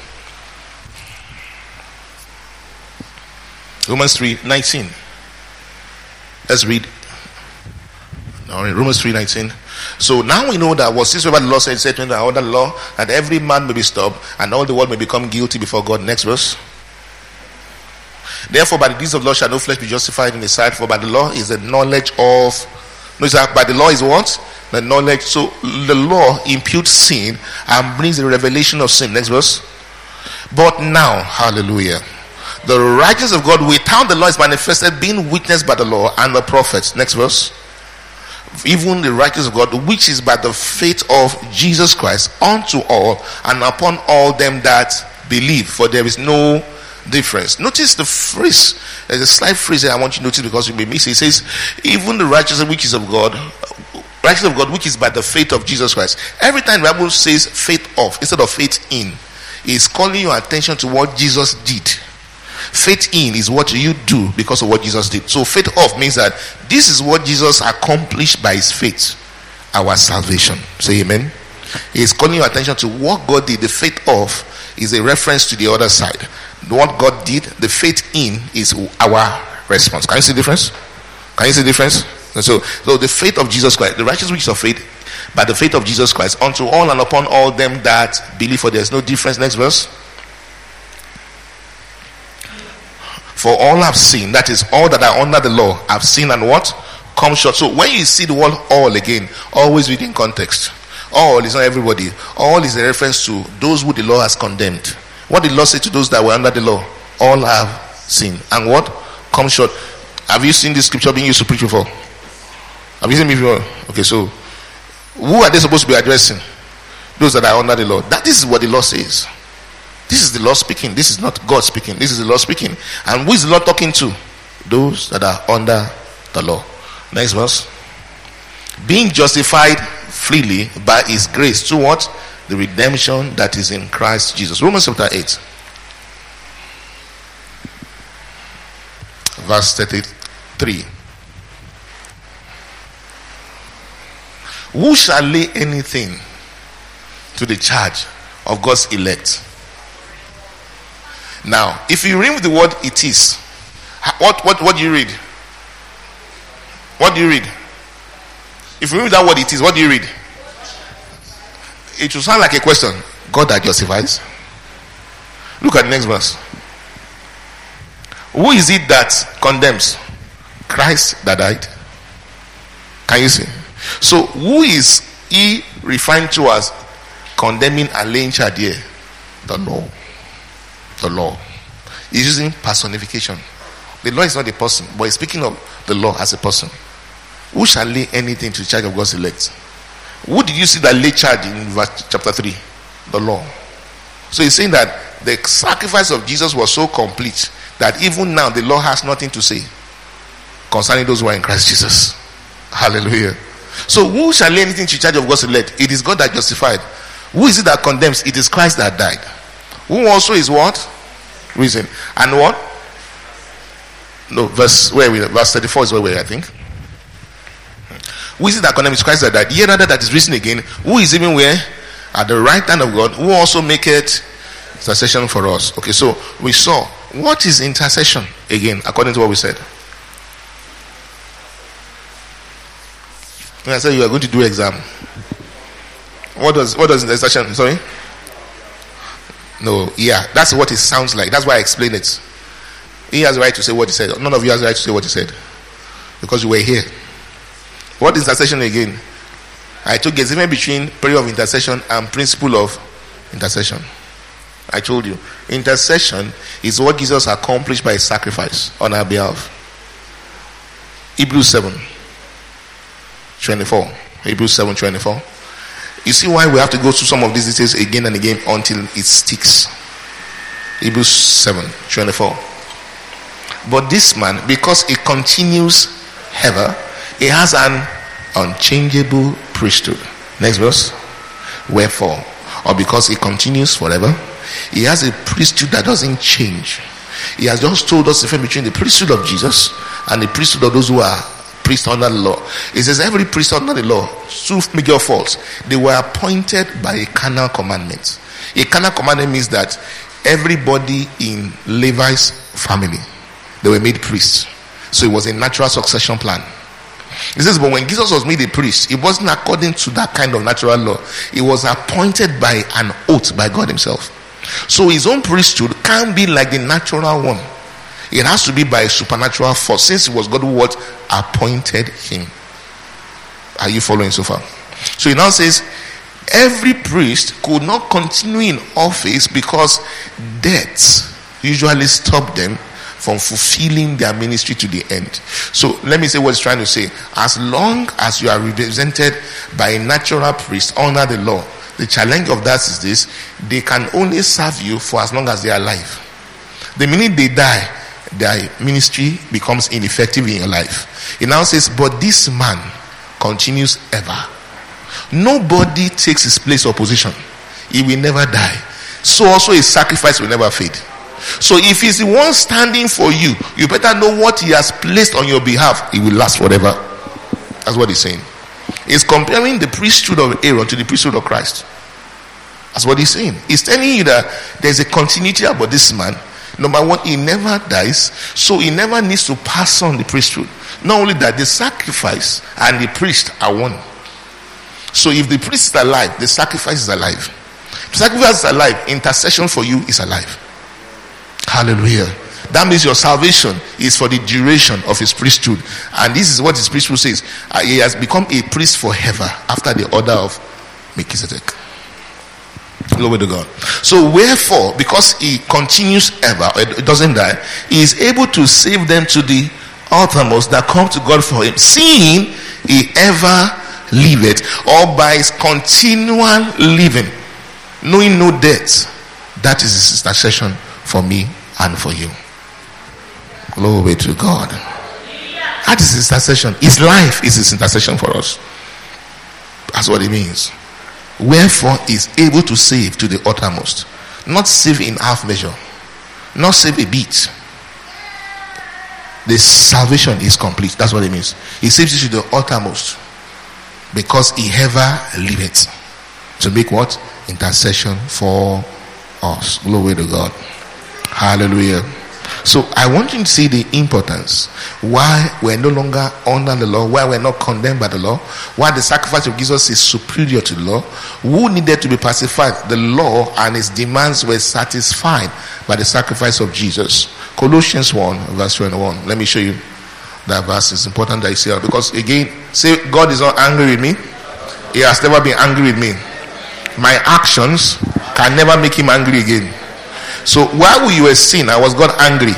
Romans 3:19. Let's read. Romans 3:19. So now we know that was this what the law said to the other law, that every man may be stopped and all the world may become guilty before God. Next verse. Therefore by the deeds of law shall no flesh be justified in his sight, for by the law is the knowledge of by the law is what? The knowledge. So the law imputes sin and brings the revelation of sin. Next verse. But now, hallelujah, the righteousness of God without the law is manifested, being witnessed by the law and the prophets. Next verse. Even the righteousness of God, which is by the faith of Jesus Christ, unto all and upon all them that believe, for there is no difference. Notice the phrase. There's a slight phrase that I want you to notice because you may miss it. It says, even the righteousness which is of God, righteousness of God which is by the faith of Jesus Christ. Every time the Bible says faith of instead of faith in, is calling your attention to what Jesus did. Faith in is what you do because of what Jesus did. So faith of means that this is what Jesus accomplished by his faith, our salvation. Say amen. He is calling your attention to what God did. The faith of is a reference to the other side. What God did, the faith in is our response. Can you see the difference? Can you see the difference? So the faith of Jesus Christ, the righteousness which is of faith, by the faith of Jesus Christ, unto all and upon all them that believe, for there is no difference. Next verse. For all have sinned, that is, all that are under the law have sinned and what? Come short. So when you see the word all again, always within context. All is not everybody. All is a reference to those who the law has condemned. What did the law say to those that were under the law? All have sinned. And what? Come short. Have you seen this scripture being used to preach before? Have you seen me before? Okay, so who are they supposed to be addressing? Those that are under the law. This is what the law says. This is the law speaking. This is not God speaking. This is the law speaking. And who is the law talking to? Those that are under the law. Next verse. Being justified freely by his grace to what? The redemption that is in Christ Jesus. Romans chapter 8. Verse 33. Who shall lay anything to the charge of God's elect? Now, if you read the word it is, what do you read? What do you read? If you read that word it is, what do you read? It will sound like a question. God that justifies. Look at the next verse. Who is it that condemns? Christ that died. Can you see? So who is he referring to as condemning and laying charge here? The law. The law. He's using personification. The law is not a person, but he's speaking of the law as a person. Who shall lay anything to the charge of God's elect? Who did you see that lay charge in verse chapter 3? The law. So he's saying that the sacrifice of Jesus was so complete that even now the law has nothing to say concerning those who are in Christ Jesus. Hallelujah. So who shall lay anything to the charge of God's elect? It is God that justified. Who is it that condemns? It is Christ that died. Who also is what? Reason. And what? No, verse 34 is where we are, I think. Who is it that condemns? Christ that died. Yea, rather that is risen again. Who is even where? At the right hand of God. Who also maketh intercession for us. Okay, so we saw what is intercession again, according to what we said. When I said you are going to do exam, what does intercession? Sorry. No, yeah, that's what it sounds like. That's why I explained it. He has the right to say what he said. None of you has the right to say what he said because you were here. What is intercession again? I told you it's even between prayer of intercession and principle of intercession. I told you intercession is what Jesus accomplished by his sacrifice on our behalf. Hebrews 7:24. Hebrews 7:24. You see why we have to go through some of these details again and again until it sticks. Hebrews 7:24. But this man, because he continues ever, he has an unchangeable priesthood. Next verse. Wherefore, or because he continues forever, he has a priesthood that doesn't change. He has just told us the difference between the priesthood of Jesus and the priesthood of those who are priests under the law. It says every priest under the law, two major faults. They were appointed by a carnal commandment. A carnal commandment means that everybody in Levi's family, they were made priests. So it was a natural succession plan. It says, but when Jesus was made a priest, it wasn't according to that kind of natural law. It was appointed by an oath by God himself. So his own priesthood can't be like the natural one. It has to be by a supernatural force, since it was God who appointed him. Are you following so far? So he now says, every priest could not continue in office because death usually stopped them from fulfilling their ministry to the end. So let me say what it's trying to say. As long as you are represented by a natural priest under the law, the challenge of that is this: they can only serve you for as long as they are alive. The minute they die, their ministry becomes ineffective in your life. It now says, but this man continues ever. Nobody takes his place of position. He will never die. So also his sacrifice will never fade. So if he's the one standing for you, you better know what he has placed on your behalf. It will last forever. That's what he's saying. He's comparing the priesthood of Aaron to the priesthood of Christ. That's what he's saying. He's telling you that there's a continuity about this man. Number one, he never dies, so he never needs to pass on the priesthood. Not only that, the sacrifice and the priest are one. So if the priest is alive, the sacrifice is alive. If the sacrifice is alive, intercession for you is alive. Hallelujah. That means your salvation is for the duration of his priesthood. And this is what his priesthood says. He has become a priest forever after the order of Melchizedek. Glory to God. So wherefore, because he continues ever, it doesn't die, he is able to save them to the uttermost that come to God for him, seeing he ever liveth, or by his continual living, knowing no death. That is his intercession for me and for you. Glory to God. That is his intercession. His life is his intercession for us. That's what it means. Wherefore is able to save to the uttermost. Not save in half measure, not save a bit. The salvation is complete. That's what it means. He saves you to the uttermost because he ever liveth to make what? Intercession for us. Glory to God. Hallelujah. So I want you to see the importance why we're no longer under the law, why we're not condemned by the law, why the sacrifice of Jesus is superior to the law, who needed to be pacified. The law and its demands were satisfied by the sacrifice of Jesus. Colossians 1 verse 21. Let me show you that verse. It's important that you see it, because again, say God is not angry with me. He has never been angry with me. My actions can never make him angry again. So while you were sin, I was God angry.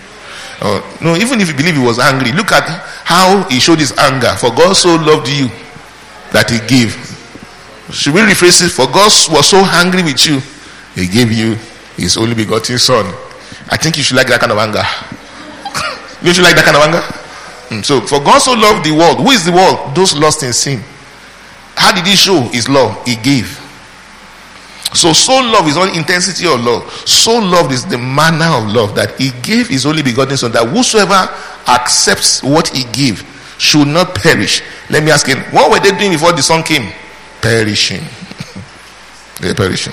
No, even if you believe he was angry, look at how he showed his anger. For God so loved you that he gave. Should we rephrase it? For God was so angry with you, he gave you his only begotten son. I think you should like that kind of anger. You should like that kind of anger? So for God so loved the world. Who is the world? Those lost in sin. How did he show his love? He gave. So love is not intensity of love. So love is the manner of love, that he gave his only begotten son, that whosoever accepts what he gave should not perish. Let me ask him, what were they doing before the son came? Perishing. They're perishing.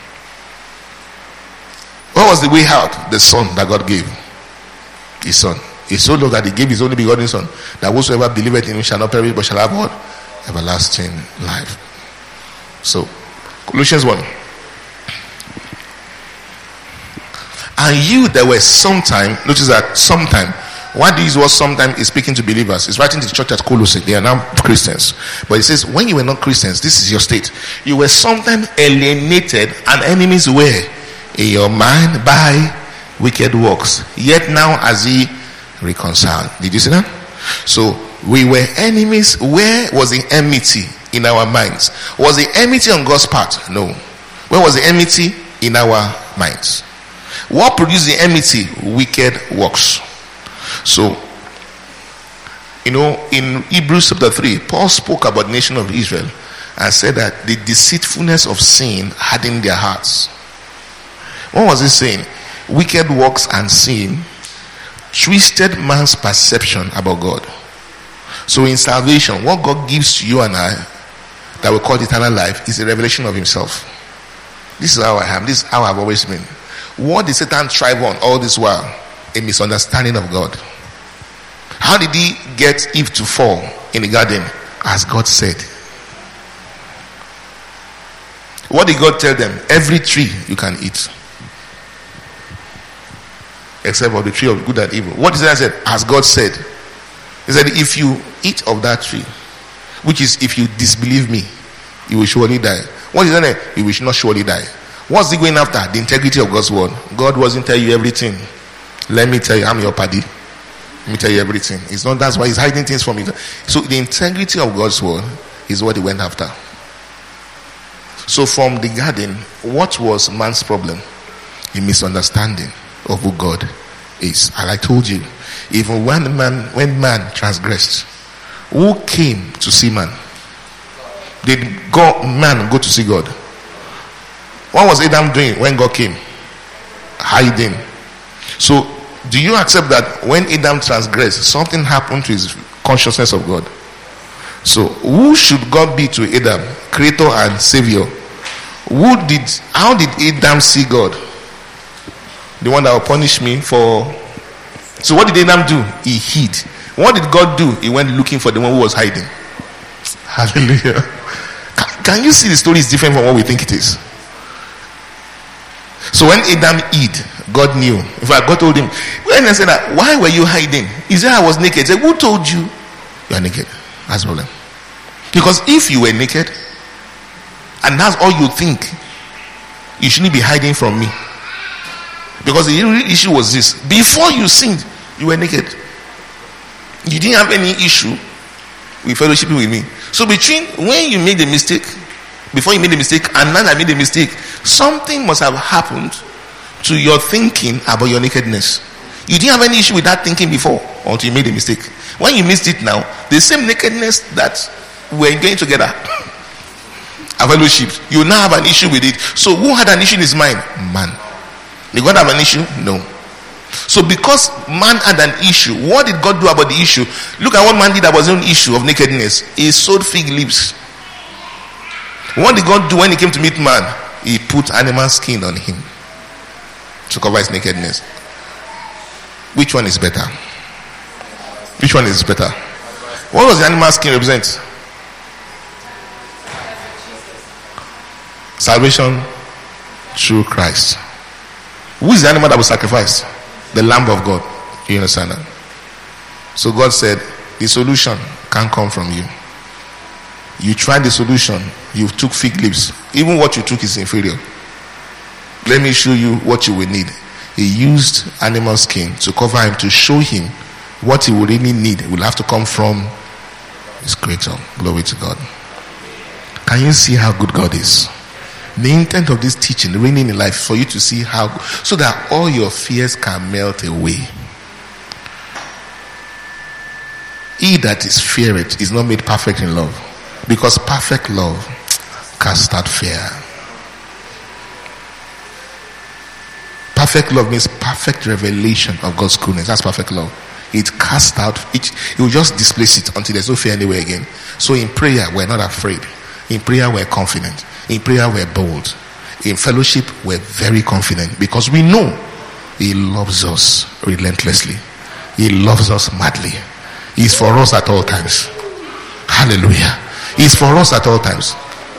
What was the way out? The son that God gave. His son. He so loved that he gave his only begotten son, that whosoever believeth in him shall not perish but shall have what? Everlasting life. So Colossians 1. And you that were sometime, notice that sometime, what this was sometime is speaking to believers. It's writing to the church at Colossae. They are now Christians. But it says, when you were not Christians, this is your state. You were sometime alienated and enemies were in your mind by wicked works. Yet now as ye reconciled. Did you see that? So we were enemies. Where was the enmity in our minds? Was the enmity on God's part? No. Where was the enmity? In our minds. What produced the enmity? Wicked works. So, in Hebrews chapter 3, Paul spoke about the nation of Israel and said that the deceitfulness of sin hardened their hearts. What was he saying? Wicked works and sin twisted man's perception about God. So in salvation, what God gives to you and I, that we call eternal life, is a revelation of himself. This is how I am. This is how I've always been. What did Satan thrive on all this while? A misunderstanding of God. How did he get Eve to fall in the garden? As God said. What did God tell them? Every tree you can eat, except for the tree of good and evil. What did Satan say? As God said. He said, if you eat of that tree, which is if you disbelieve me, you will surely die. What is that? You will not surely die. What's he going after? The integrity of God's word. God wasn't tell you everything. Let me tell you, I'm your paddy. Let me tell you everything. It's not, that's why he's hiding things from you. So the integrity of God's word is what he went after. So from the garden, what was man's problem? A misunderstanding of who God is. And I told you, even when man transgressed, who came to see man? Did man go to see God? What was Adam doing when God came? Hiding. So do you accept that when Adam transgressed, something happened to his consciousness of God? So who should God be to Adam? Creator and Savior. How did Adam see God? The one that will punish me for. So what did Adam do? He hid. What did God do? He went looking for the one who was hiding. Hallelujah. Can you see the story is different from what we think it is? So when Adam hid, God knew. In fact, God told him, when I said that, why were you hiding? He said, I was naked. He said, who told you you are naked? That's the problem. Because if you were naked, and that's all you think, you shouldn't be hiding from me. Because the real issue was this: before you sinned, you were naked. You didn't have any issue with fellowshipping with me. So between when you made the mistake, before you made the mistake, and now I made the mistake, something must have happened to your thinking about your nakedness. You didn't have any issue with that thinking before until you made the mistake. When you missed it now, the same nakedness that we're enjoying together, a fellowship, you now have an issue with it. So who had an issue in his mind? Man. Did God have an issue? No. So because man had an issue, what did God do about the issue? Look at what man did about his own issue of nakedness. He sewed fig leaves. What did God do when he came to meet man? He put animal skin on him to cover his nakedness. Which one is better? Which one is better? What does the animal skin represent? Salvation through Christ. Who is the animal that was sacrificed? The Lamb of God. You understand that? So God said, the solution can't come from you. You tried the solution, you took fig leaves. Even what you took is inferior. Let me show you what you will need. He used animal skin to cover him, to show him what he would really need will have to come from his creator. Glory to God. Can you see how good God is? The intent of this teaching, reigning in life, for you to see how, so that all your fears can melt away. He that is feared is not made perfect in love, because perfect love casts out fear. Perfect love means perfect revelation of God's goodness. That's perfect love. It casts out, it will just displace it until there's no fear anywhere again. So in prayer, we're not afraid. In prayer, we're confident. In prayer, we're bold. In fellowship, we're very confident, because we know He loves us relentlessly. He loves us madly. He's for us at all times. Hallelujah. He's for us at all times.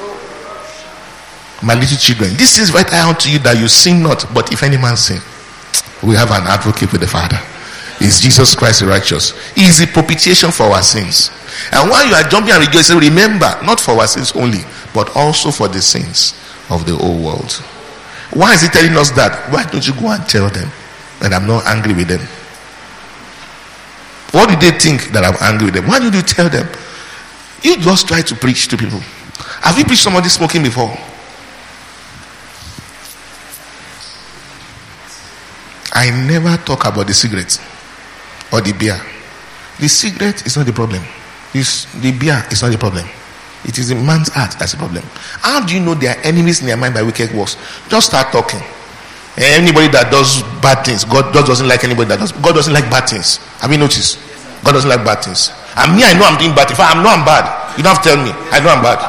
My little children, this is right unto you, that you sin not, but if any man sin, we have an advocate with the Father. Is Jesus Christ the righteous? He is the propitiation for our sins. And while you are jumping and rejoicing, remember, not for our sins only, but also for the sins of the whole world. Why is he telling us that? Why don't you go and tell them that I'm not angry with them? What do they think that I'm angry with them? Why don't you tell them? You just try to preach to people. Have you preached somebody smoking before? I never talk about the cigarette or the beer. The cigarette is not the problem. The beer is not the problem. It is the man's heart that's the problem. How do you know there are enemies in their mind by wicked works? Just start talking. Anybody that does bad things, God doesn't like anybody that does. God doesn't like bad things. Have you noticed? God doesn't like bad things. And me, I know I'm doing bad. If I know I'm bad, you don't have to tell me. I know I'm bad.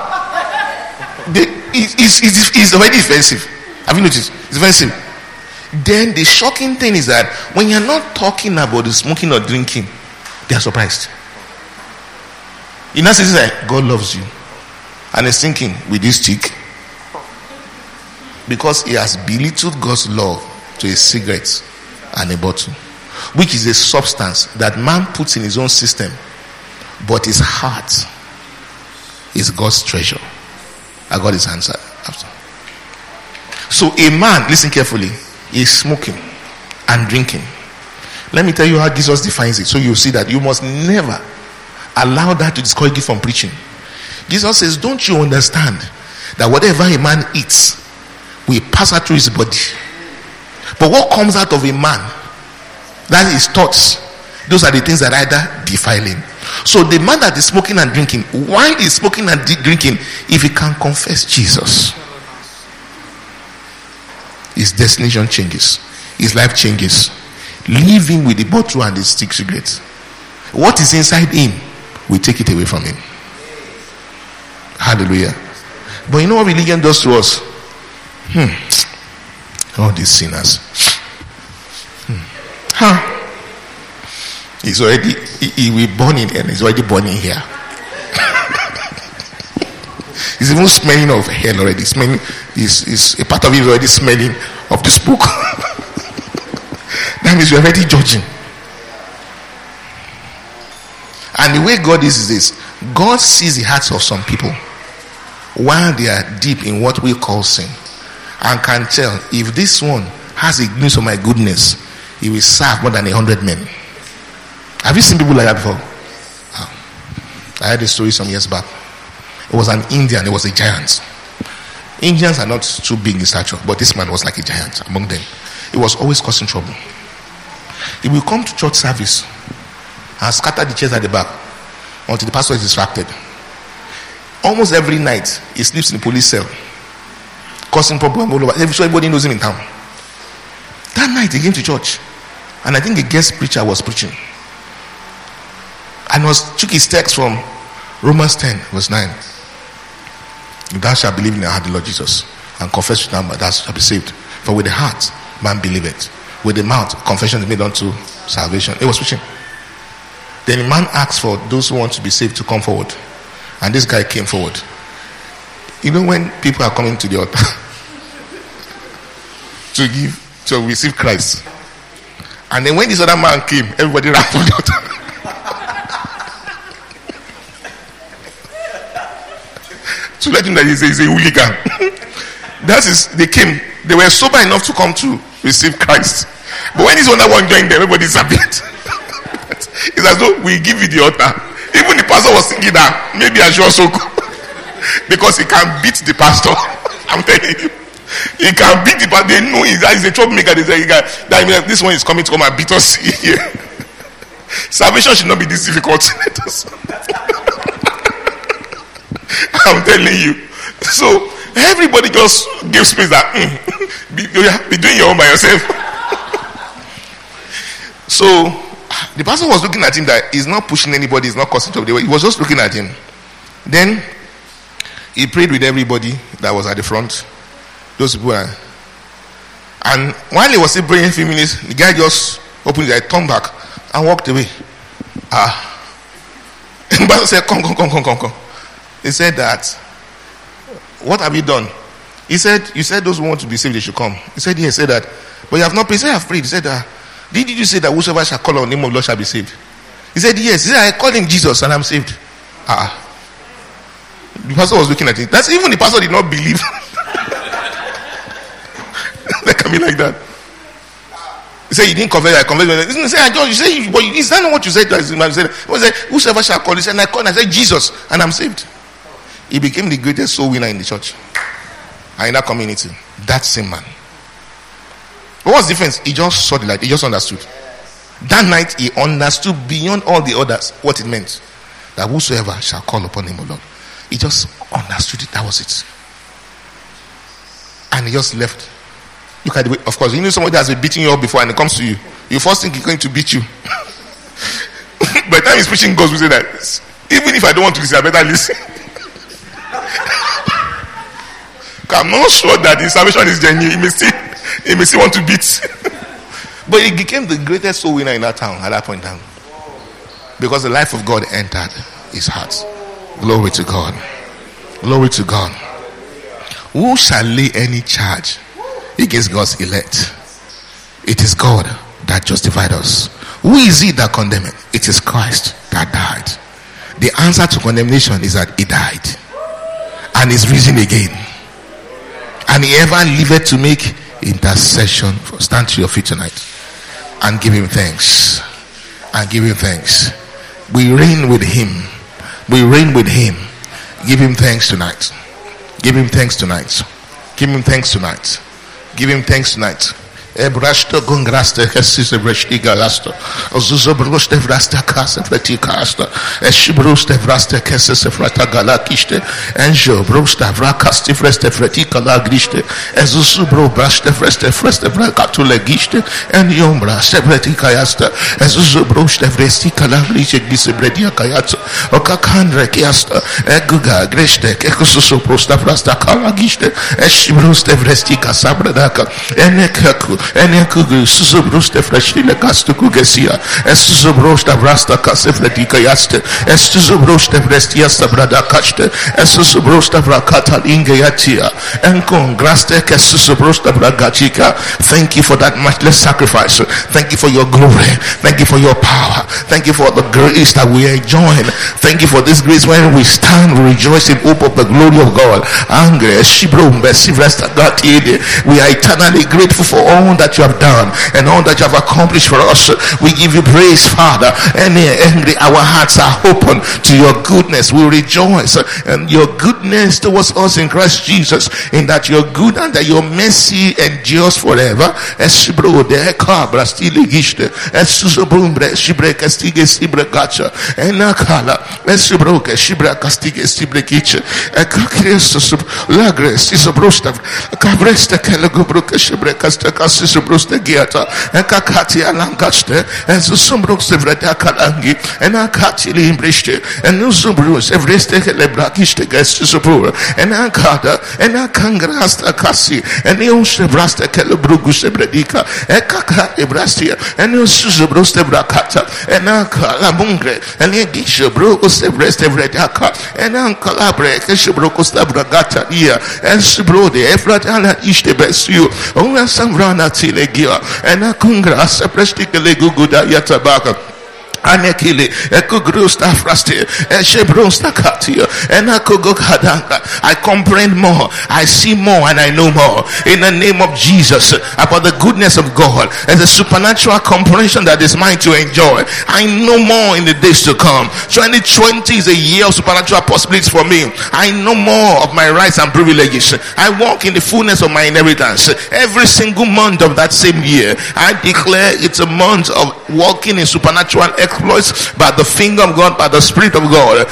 It's already offensive. Have you noticed? It's offensive. Then the shocking thing is that when you're not talking about the smoking or drinking, they are surprised. You know, it's like God loves you, and he's thinking with this stick, because he has belittled God's love to a cigarette and a bottle, which is a substance that man puts in his own system, but his heart is God's treasure. And God is answered. So a man, listen carefully, is smoking and drinking. Let me tell you how Jesus defines it, so you see that you must never allow that to discourage you from preaching. Jesus says, don't you understand that whatever a man eats will pass out through his body? But what comes out of a man, that is thoughts. Those are the things that either defile him. So the man that is smoking and drinking, why is smoking and drinking? If he can confess Jesus, his destination changes, his life changes. Leave him with the bottle and the stick cigarette. What is inside him, we take it away from him. Hallelujah. But you know what religion does to us? All these sinners. He's already, he will burn in and he's already burning here. He's even smelling of hell already. Smelling is a part of him is already smelling of the smoke. That means you're already judging. And the way God is this: God sees the hearts of some people while they are deep in what we call sin, and can tell if this one has a glimpse of my goodness, he will serve more than 100 men. Have you seen people like that before? I heard a story some years back. It was an Indian. It was a giant. Indians are not too big in stature, but this man was like a giant among them. He was always causing trouble. He will come to church service and scatter the chairs at the back until the pastor is distracted. Almost every night he sleeps in the police cell, causing problem all over. Everybody knows him in town. That night he came to church, and I think a guest preacher was preaching, and took his text from Romans 10 verse 9. Thou shalt believe in the heart the Lord Jesus, and confess with thy mouth, thou shalt be saved. For with the heart man believeth, with the mouth confession is made unto salvation. It was preaching. Then the man asked for those who want to be saved to come forward, and this guy came forward. You know, when people are coming to the altar to receive Christ, and then when this other man came, everybody ran from the altar. To let him that he's a hooligan. That is, they came, they were sober enough to come to receive Christ. But when this other one joined them, everybody disappeared. It's as though we give you the altar. Even the pastor was thinking that maybe I should also go. Because he can beat the pastor. I'm telling you. He can beat the pastor. They know he's a troublemaker. They say, that this one is coming to come and beat us here. Salvation should not be this difficult. I'm telling you. So everybody just gives space that be doing your own by yourself. So the pastor was looking at him that he's not pushing anybody, he's not causing trouble. He was just looking at him. Then he prayed with everybody that was at the front. Those people are, and while he was still praying a few minutes, the guy just opened his eye, turned back, and walked away. The pastor said, come. He said that, what have you done? He said, you said those who want to be saved, they should come. He said, yes. He said that, but you have not prayed. He said, I have prayed. He said that, did you say that whosoever shall call on the name of the Lord shall be saved? He said, yes. He said, I called him Jesus and I'm saved. The pastor was looking at it. That's even the pastor did not believe. They can be like that. He said, you didn't confess. I confessed. He said, you say, but is that not what you said? He said, whosoever shall call. He said, and I called. I said, Jesus, and I'm saved. He became the greatest soul winner in the church and in that community. That same man. But what's the difference? He just saw the light. He just understood. That night he understood beyond all the others what it meant. That whosoever shall call upon him, O Lord. He just understood it. That was it. And he just left. Look at the way, of course, you know somebody has been beating you up before and it comes to you. You first think he's going to beat you. By the time he's preaching God's will say that, even if I don't want to listen, I better listen. I'm not sure that the salvation is genuine. He may still want to beat. But he became the greatest soul winner in that town at that point in time. Because the life of God entered his heart. Glory to God. Glory to God. Who shall lay any charge against God's elect? It is God that justified us. Who is he that condemneth? It is Christ that died. The answer to condemnation is that he died and is risen again. and he ever liveth to make intercession for. Stand to your feet tonight and give him thanks. And give him thanks. We reign with him. We reign with him. Give him thanks tonight. Give him thanks tonight. Give him thanks tonight. Give him thanks tonight. Ebrasto gongraste kesise brestiga lasto ozuzo broste vrasta kase fretikasta eshibroste vrasta kesise frata galakiste enjo brosta vrakasti freste fretika lagriste ezusu bro braste freste vrakatulegiste en yombra sebretika yasta ezuzu broste vrestika lagriste gisebredia kayatso okakandre kiasta eguga greste kekususu brosta vrasta kalagiste eshibroste vrestika sabradaka enekaku Enekugu Susubruste Freshile Castuku Gesia, Esubrosta Vrasta Casefletica Yaste, Esubrosta Vrestiasta Brada Kaste, Esubrosta Vrakata Ingeatia, Enkon Graste Kesusubrosta Bragachica. Thank you for that matchless sacrifice. Thank you for your glory. Thank you for your power. Thank you for the grace that we are enjoying. Thank you for this grace when we stand, we rejoice in hope of the glory of God. Angre Shibrum Besivresta Gatiede. We are eternally grateful for all that you have done and all that you have accomplished for us. We give you praise, Father, and our hearts are open to your goodness. We rejoice and your goodness towards us in Christ Jesus, in that you're good and that your mercy endures forever. Giata and Kakatia Langaste and Susumbrooks the Vretakangi and Akati Limbriste and Nusumbrus Evreste Lebrakiste Gestusupur and Ankada and Akangrasta Kasi and Neushabrasta Kelebrugus Ebredica and Kaka Ebrastia and Nusubrus the Brakata and Ankala Mungre and Yagisha Brocos Evreste Vredaka and Ankalabre Keshabrocos the Bragata here and Subrode Efratala Ishte Besu only Samrana Tilegia and a congress a practically good yatabaka. Anekili, Ekugrusta Fraste, Eshebrusta Katia, and Akugokadanga. I comprehend more, I see more, and I know more. In the name of Jesus, about the goodness of God, as a supernatural comprehension that is mine to enjoy. I know more in the days to come. 2020 is a year of supernatural possibilities for me. I know more of my rights and privileges. I walk in the fullness of my inheritance. Every single month of that same year, I declare it's a month of walking in supernatural exploits by the finger of God, by the Spirit of God.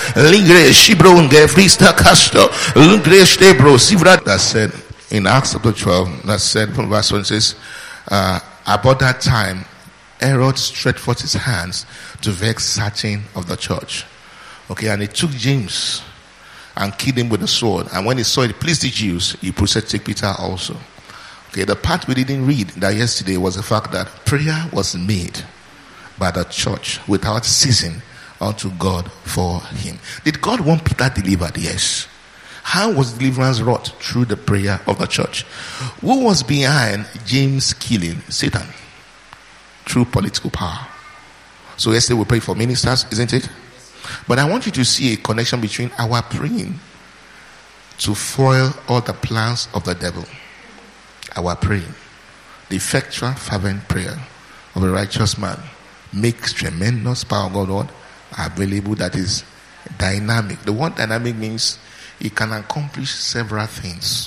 That said in Acts chapter 12, that said from verse 1 says, about that time Herod stretched forth his hands to vex certain of the church. Okay, and he took James and killed him with a sword. And when he saw it pleased the Jews, he proceeded to take Peter also. Okay, the part we didn't read that yesterday was the fact that prayer was made by the church without ceasing unto God for him. Did God want Peter delivered? Yes. How was deliverance wrought? Through the prayer of the church. Who was behind James killing? Satan. Through political power. So yesterday we prayed for ministers, isn't it? But I want you to see a connection between our praying to foil all the plans of the devil. Our praying, the effectual fervent prayer of a righteous man, makes tremendous power of God available that is dynamic. The word dynamic means it can accomplish several things.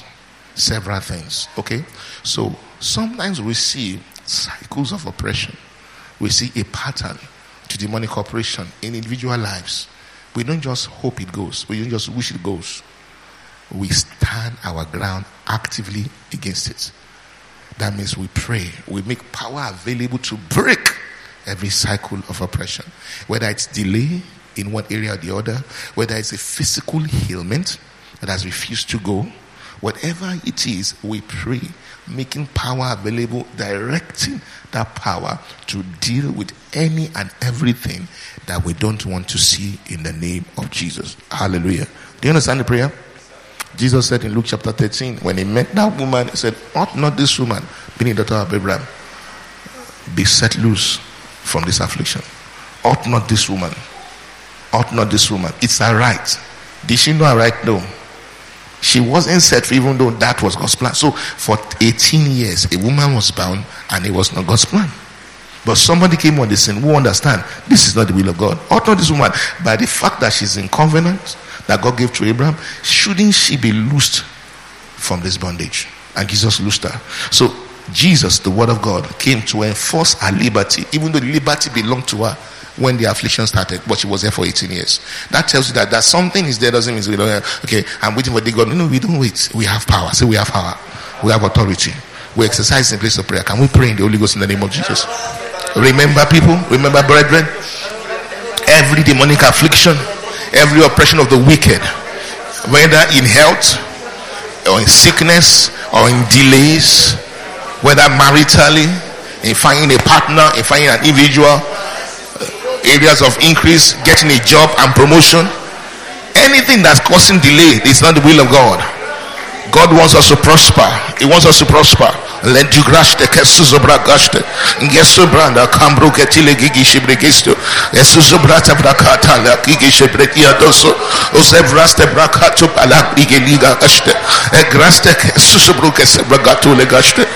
Okay? So sometimes we see cycles of oppression. We see a pattern to demonic operation in individual lives. We don't just hope it goes. We don't just wish it goes. We stand our ground actively against it. That means we pray. We make power available to break every cycle of oppression, whether it's delay in one area or the other, whether it's a physical ailment that has refused to go, whatever it is, we pray, making power available, directing that power to deal with any and everything that we don't want to see in the name of Jesus. Hallelujah. Do you understand the prayer? Jesus said in Luke chapter 13, when he met that woman, he said, ought not this woman, being the daughter of Abraham, be set loose from this affliction? Ought not this woman? It's her right. Did she know her right? No. She wasn't set free even though that was God's plan. So for 18 years, a woman was bound and it was not God's plan. But somebody came on the scene who understand this is not the will of God. Ought not this woman, by the fact that she's in covenant that God gave to Abraham, shouldn't she be loosed from this bondage? And Jesus loosed her. So Jesus, the word of God, came to enforce her liberty, even though the liberty belonged to her when the affliction started, but she was there for 18 years. That tells you that something is there doesn't mean we don't, okay, I'm waiting for the God. No, we don't wait. We have power. Say we have power. We have authority. We exercise in place of prayer. Can we pray in the Holy Ghost in the name of Jesus? Remember people, remember brethren, every demonic affliction, every oppression of the wicked, whether in health or in sickness or in delays, whether maritally, in finding a partner, in finding an individual, areas of increase, getting a job and promotion, anything that's causing delay is not the will of God. God wants us to prosper. He wants us to prosper. Let you grash the kesuzobra gashte. Gesobranda cambro ketile gigi shibregisto. Esuzobrata brakata la gigi shibregia doso. Osevraste brakato pala igeliga gashte. Egraste kesuzobruke sebragato le gashte.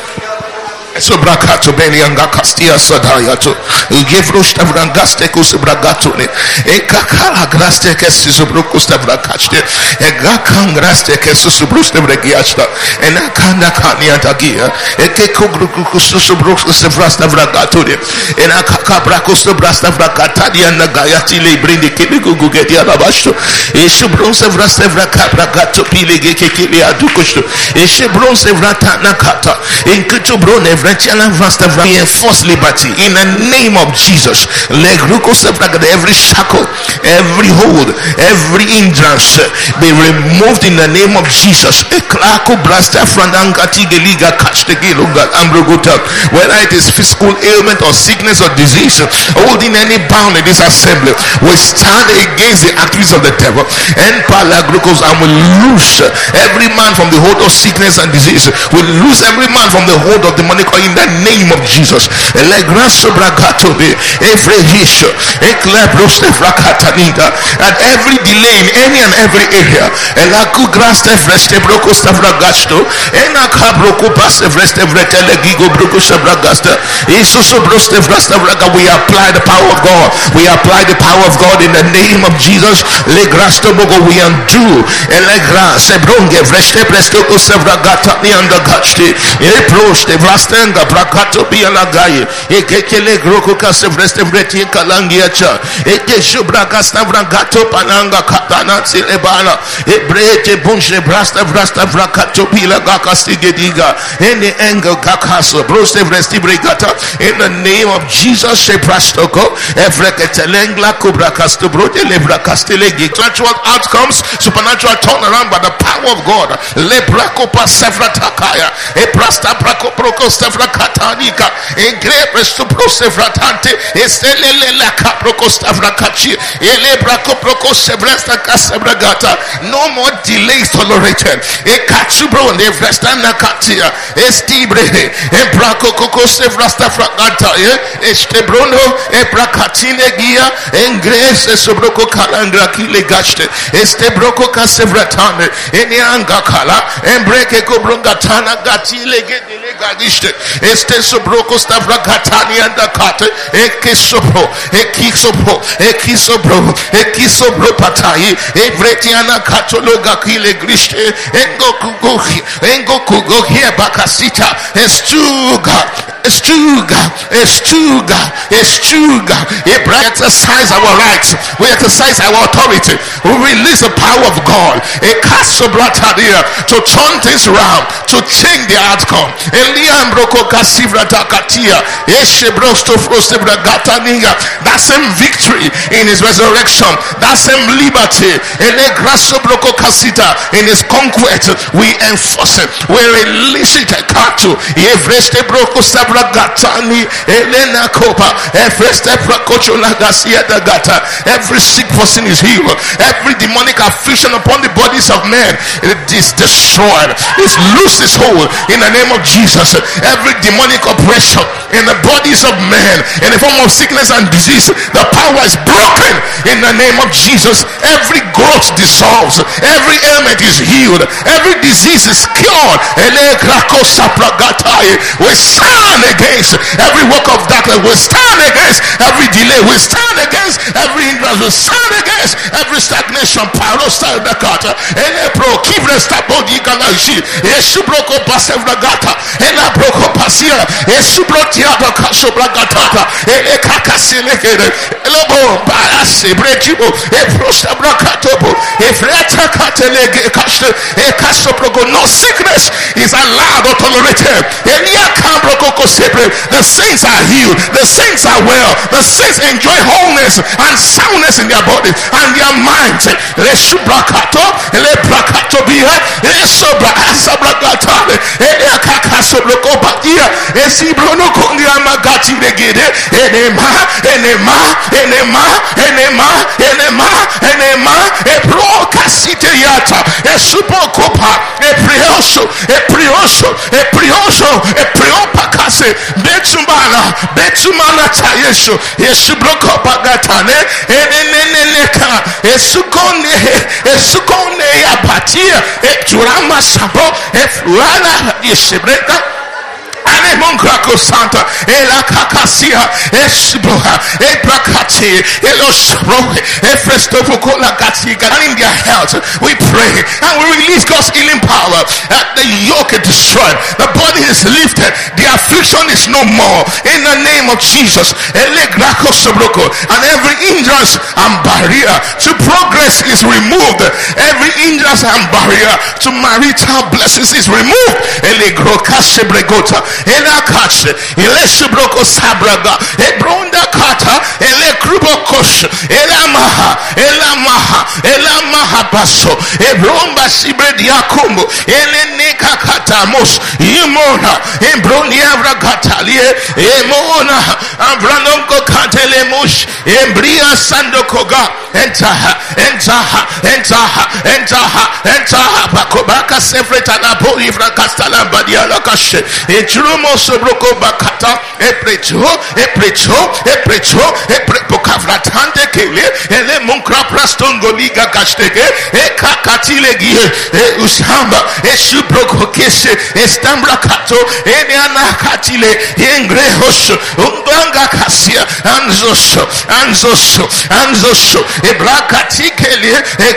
Sobrakato benianga castia sadayato gevrosta brangaste kusubragato ne ekakala graste kesusobrukusta brakaste egakangraste kesusubruste bregiasta enakanda kaniata gia ekekogrukususobrukusta vrasta bragato ne enakakabrakusta brasta brakata dia nagayati le brindi kigugugetti alabasto esubronse vrasta brakabragato pilege kekili adukosto esubronse vrata nakata enkutubrone we enforce liberty in the name of Jesus. Every shackle, every hold, every hindrance be removed in the name of Jesus. Whether it is physical ailment or sickness or disease holding any bound in this assembly, we stand against the activities of the devil and we loose every man from the hold of sickness and disease. We loose every man from the hold of demonic in the name of Jesus. And every delay in any and every area, we apply the power of God. We apply the power of God in the name of Jesus. We undo brakato bialagai ekekele groko kasevreste vreti kalangiacha ekesho brakasta brakato pananga katana silebana ebrete bunche brasta brakato bilaga kastigediga any angle kakaso broste vresti brigata in the name of Jesus sheprastoko evreketelengla kubrakasto brote lebrakastelegi. Supernatural outcomes, supernatural turnaround by the power of God. Lebrako pasevratakaya eprasta brako Katanika, a great restupro-sevratante, a selele caprocostavracachi, a lebracoproco sevresta casabragata. No more delays tolerated. A catsubro, a vrestana katia, a stibre, a bracoco sevrasta fragata, a stebrono, a bracatine gia, and grace a sobroco calangra kile gaste, a stebroco casevratane, a angakala, and break a cobrongatana gatile gadiste. Este sobroko stavra gatani and the cat, ekisobro patai, evretiana catologa kile griste, engoku go here bakasita, estuga. We exercise our rights, we exercise our authority, we release the power of God, a casobratadia to turn things around, to change the outcome. That same victory in his resurrection, that same liberty in his conquest, we enforce it, we release it. Gatani, Elena Copa, every step every sick person is healed. Every demonic affliction upon the bodies of men, it is destroyed. It's loose its hold in the name of Jesus. Every demonic oppression in the bodies of men in the form of sickness and disease, the power is broken in the name of Jesus. Every growth dissolves. Every ailment is healed. Every disease is cured. We stand against every work of darkness. We stand against every delay. We stand against every hindrance. We stand against every stagnation. No sickness is allowed or tolerated. The saints are healed. The saints are well. The saints enjoy wholeness and soundness in their body and their minds. Betumana Tayesho, Yeshubroko Bagatane, Esukone, Apatia, Turama Sabo, Efruana, Yeshibreka. Mongrako Santa, Ela Cacasia, Esbroha, Ebrakati, Eloshbro, Efrestovocola Gatsiga, and in their health, we pray and we release God's healing power. That the yoke is destroyed, the body is lifted, the affliction is no more. In the name of Jesus, Elegrako Sobroko, and every hindrance and barrier to progress is removed. Every hindrance and barrier to marital blessings is removed. Elegroka Sebregota. Elakash, Eleshubroko Sabraga, Ebronda Kata, Elekrubokosh, Elamaha Baso, Ebromba Sibrediakumbo, Eleneka Katamos, Imona, Embroniavra Katalie, Emona, Ambranonko Katelemush, Embria Sandokoga, Entaha, Bakobaka Sefretana Polivra Castalambadiala Kashe, Etrumo Sobroko Bakata, Eprecho, Eprecavratante Kele, Ele Munkra Prastongoliga Kastege, Ekakatile Gie, Usamba, Eshubroko Kese, Estambra Kato, Eneana Katile, Engrehosho, Umbanga Kasia, Anzoso, Ebrakatikele,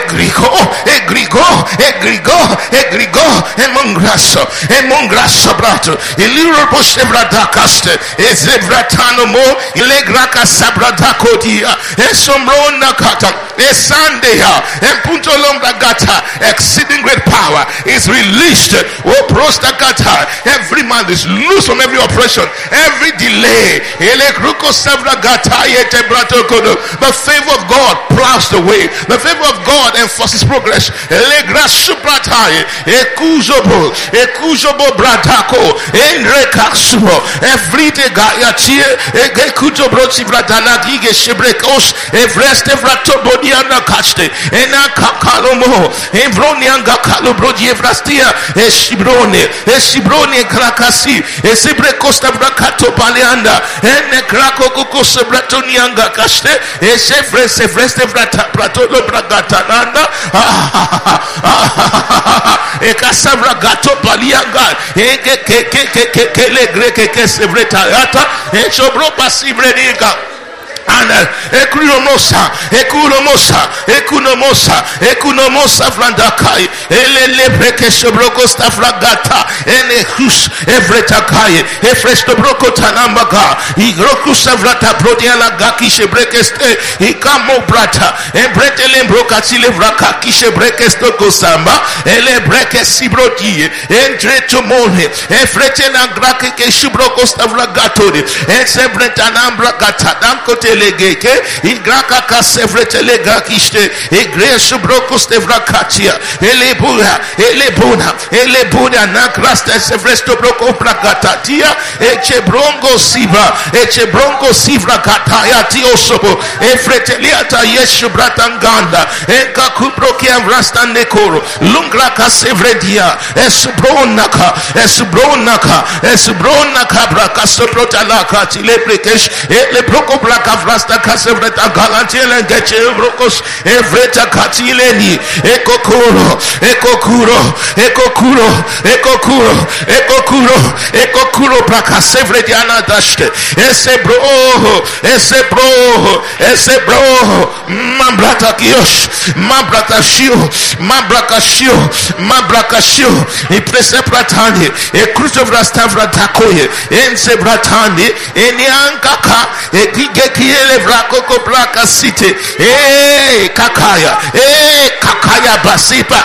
Egrigo, Emongraso Brato, Iliro Poshevradakaste, Ezevratano Mo, Ilegraka Sabradakodia, Esomrona Kata, Esandea, and Punto Lombagata, exceeding great power is released. Oh, Prostakata, every man is loose from every oppression, every delay. Elekruko Sabragata, Yetebratokodo, the favor of God plows the way, the favor of God enforces progress. Elegra Supratai, Ekuzobo Bratako, Enrekasuo, Everyday Gayatie, Egekuto Brosi Bratanagi, Shebrekos, Evreste Vratobodiana Kaste, Enakakalomo, Evronianga Kalobroji Evrastia, Eshibrone Krakasi, Esibrecosta Brakato Paleanda, Enekrako Sebratonianga Kaste, Esefreste Pratolo Bragatananda, Ekasabra Gato Palianga, Kele Greke Sevretayata, Echobropa Sibrenica. And Ekunomosa Flandakai, Ele Brekeshobroko Stafragata, Enehus, Evretakai, Efrestobroko Tanambaga, Igroku Savrata Prodiala Gaki Shebrekeste, Ikamo Brata, Ebretelembroka Silevraka Kishebrekestoko Samba, Ele Brekesibroti, Entretomone, Efretena Grake Shubroko Stavragatodi, Esebretanambra Gata, Dankote. telegeke igraka kasevretelega kiste egresu brokos tevrakatia elebuna nakrasta sevresto broko prakatatia echebrongo sivra kataya tiosobo efreteliata yesu bratanganda enkakubrokia vrastandekoro lungraka sevredia esbronaka brakasoprotalaka tileprekesh elebroko braka vrasta kasevreta galatiele geche brokos evreta katileni ekokuro braka sevrediana dashke esebro mabrakashio ipresepratani ekrutovrastavrakoye ensebratani eniankaka ekigekiele vrakoko braka site kakaya basipa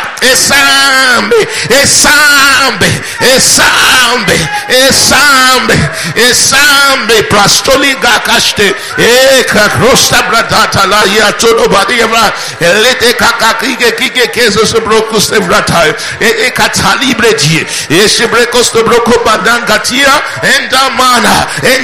esambe prastoliga kaste kakrosta bradata la ya todo badieva elete kakakige kige kezo sobroku sevratai katalibre die esebrekos to broko badangatia endamana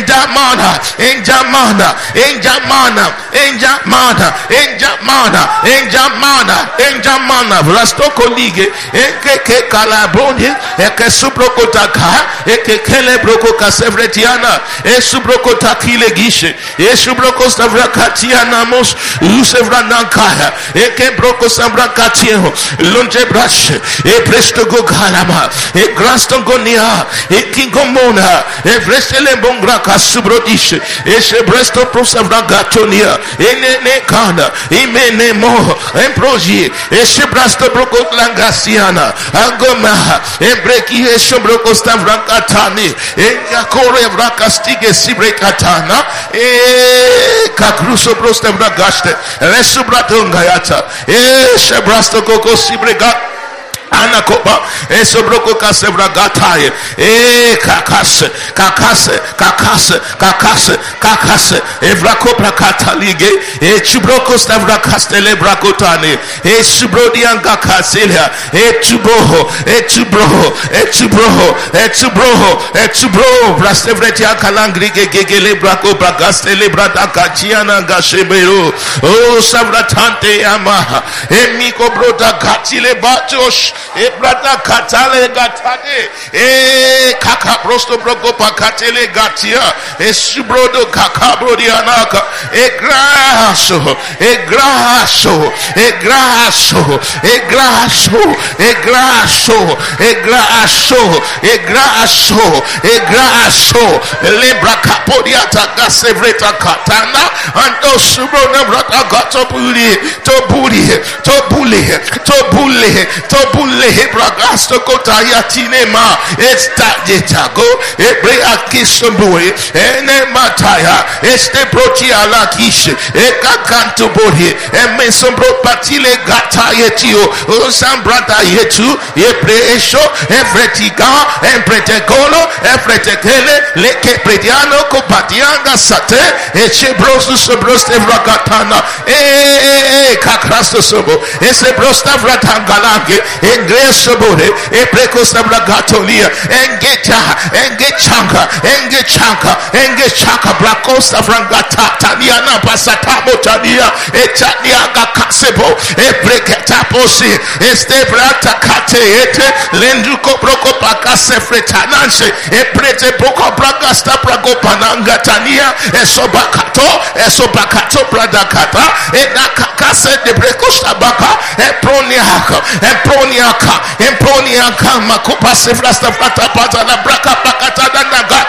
vlastoko lige eke kalaboni eke subrokotaka eke kele broko kasevretiana esubrokota kile gishe esubroko savrakatia mos usevranakaya eke broko savrakatio lonje brash e presto go galama e grasto gonia e kingomona e vrestele bongra kasubrodish e sebresto prosavragatonia ene kana imene mo emproji e sebrasto broko langasiana agoma e breki e sobroko stavrakatani e yakore vrakastige sibrekatana e kakruso prostavragaste resubratonga yata e sebrasto koko sibrega anakoba esobroko kasevragataye kakase evrakopra katalige chubroko stavrakastele brakotane subrodianga kaselia etubro brastevretia kalangrige gegele brako bragastele bradakachiana gashebero o savratante amaha emiko broda gatile batos ebrata katale gatane kaka prosto broko pakatele gatia subrodo kakabrodianaka egraso lebra kapodiata gasevreta katana ando subrodo brata gatopuli tobule hebragasto kotaya tinema estajetago ebre akisomboe ene mataya este proti alakish ekakanto bori emesombro patile gatayetio osambrata yetu epreesho evretiga empretekolo efretekele leke prediano kopatianga sate echebrosu sobroste vragatana kakrasto sobo esebrosta vratangalange engresobore eprekosta vragatolia engechanga brakosta vrangata niana pasatamo tania etania gakasebo epreketaposi estevrata kate ete lenduko broko pakase fretananse eprete boko bragasta brago pananga tania esobakato bradakata enakakase de brekosta baka emproniaka makupa sefrasta fata pata la braka pakata danaga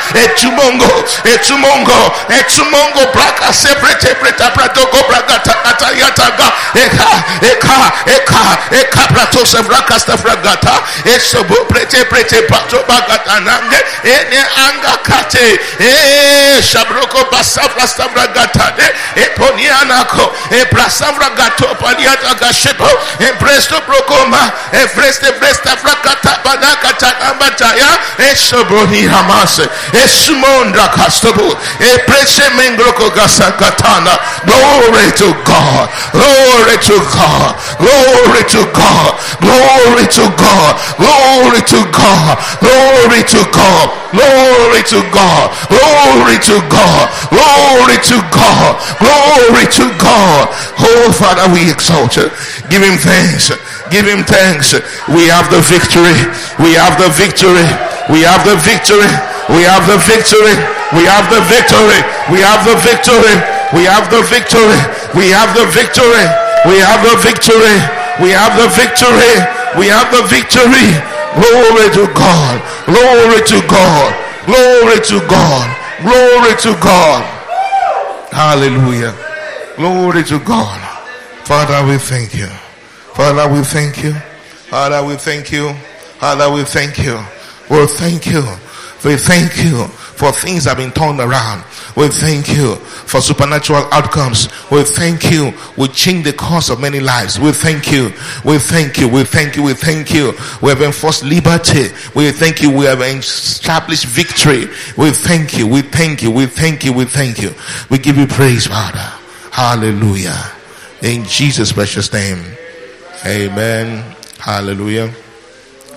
etumongo braka seprete preta pratoko braka takata yataga pratos evrakasta fragata, esobo prete pato bagatanange, ene anga kate, shabroko basafra stavragata, eponianako, ebrasavragato paliata gashepo, empresto brokoma, efreste bresta fragata banakata ambataya, esoboni hamase, esmonda kastobo, eprese mengroko gasakatana. Glory to God, glory to God, glory to God, glory to God, glory to God, glory to God, glory to God, glory to God, glory to God, glory to God. Oh Father, we exalt you. Give him thanks. Give him thanks. We have the victory. We have the victory. We have the victory. We have the victory. We have the victory. We have the victory. We have the victory. We have the victory. We have the victory. We have the victory. We have the victory. Glory to God. Glory to God. Glory to God. Glory to God. Hallelujah. Glory to God. Father, we thank you. Father, we thank you. Father, we thank you. Father, we thank you. We thank you. We thank you for things have been turned around. We thank you for supernatural outcomes. We thank you. We change the course of many lives. We thank you. We thank you. We thank you. We thank you. We have enforced liberty. We thank you. We have established victory. We thank you. We thank you. We thank you. We thank you. We give you praise, Father. Hallelujah. In Jesus' precious name. Amen. Hallelujah.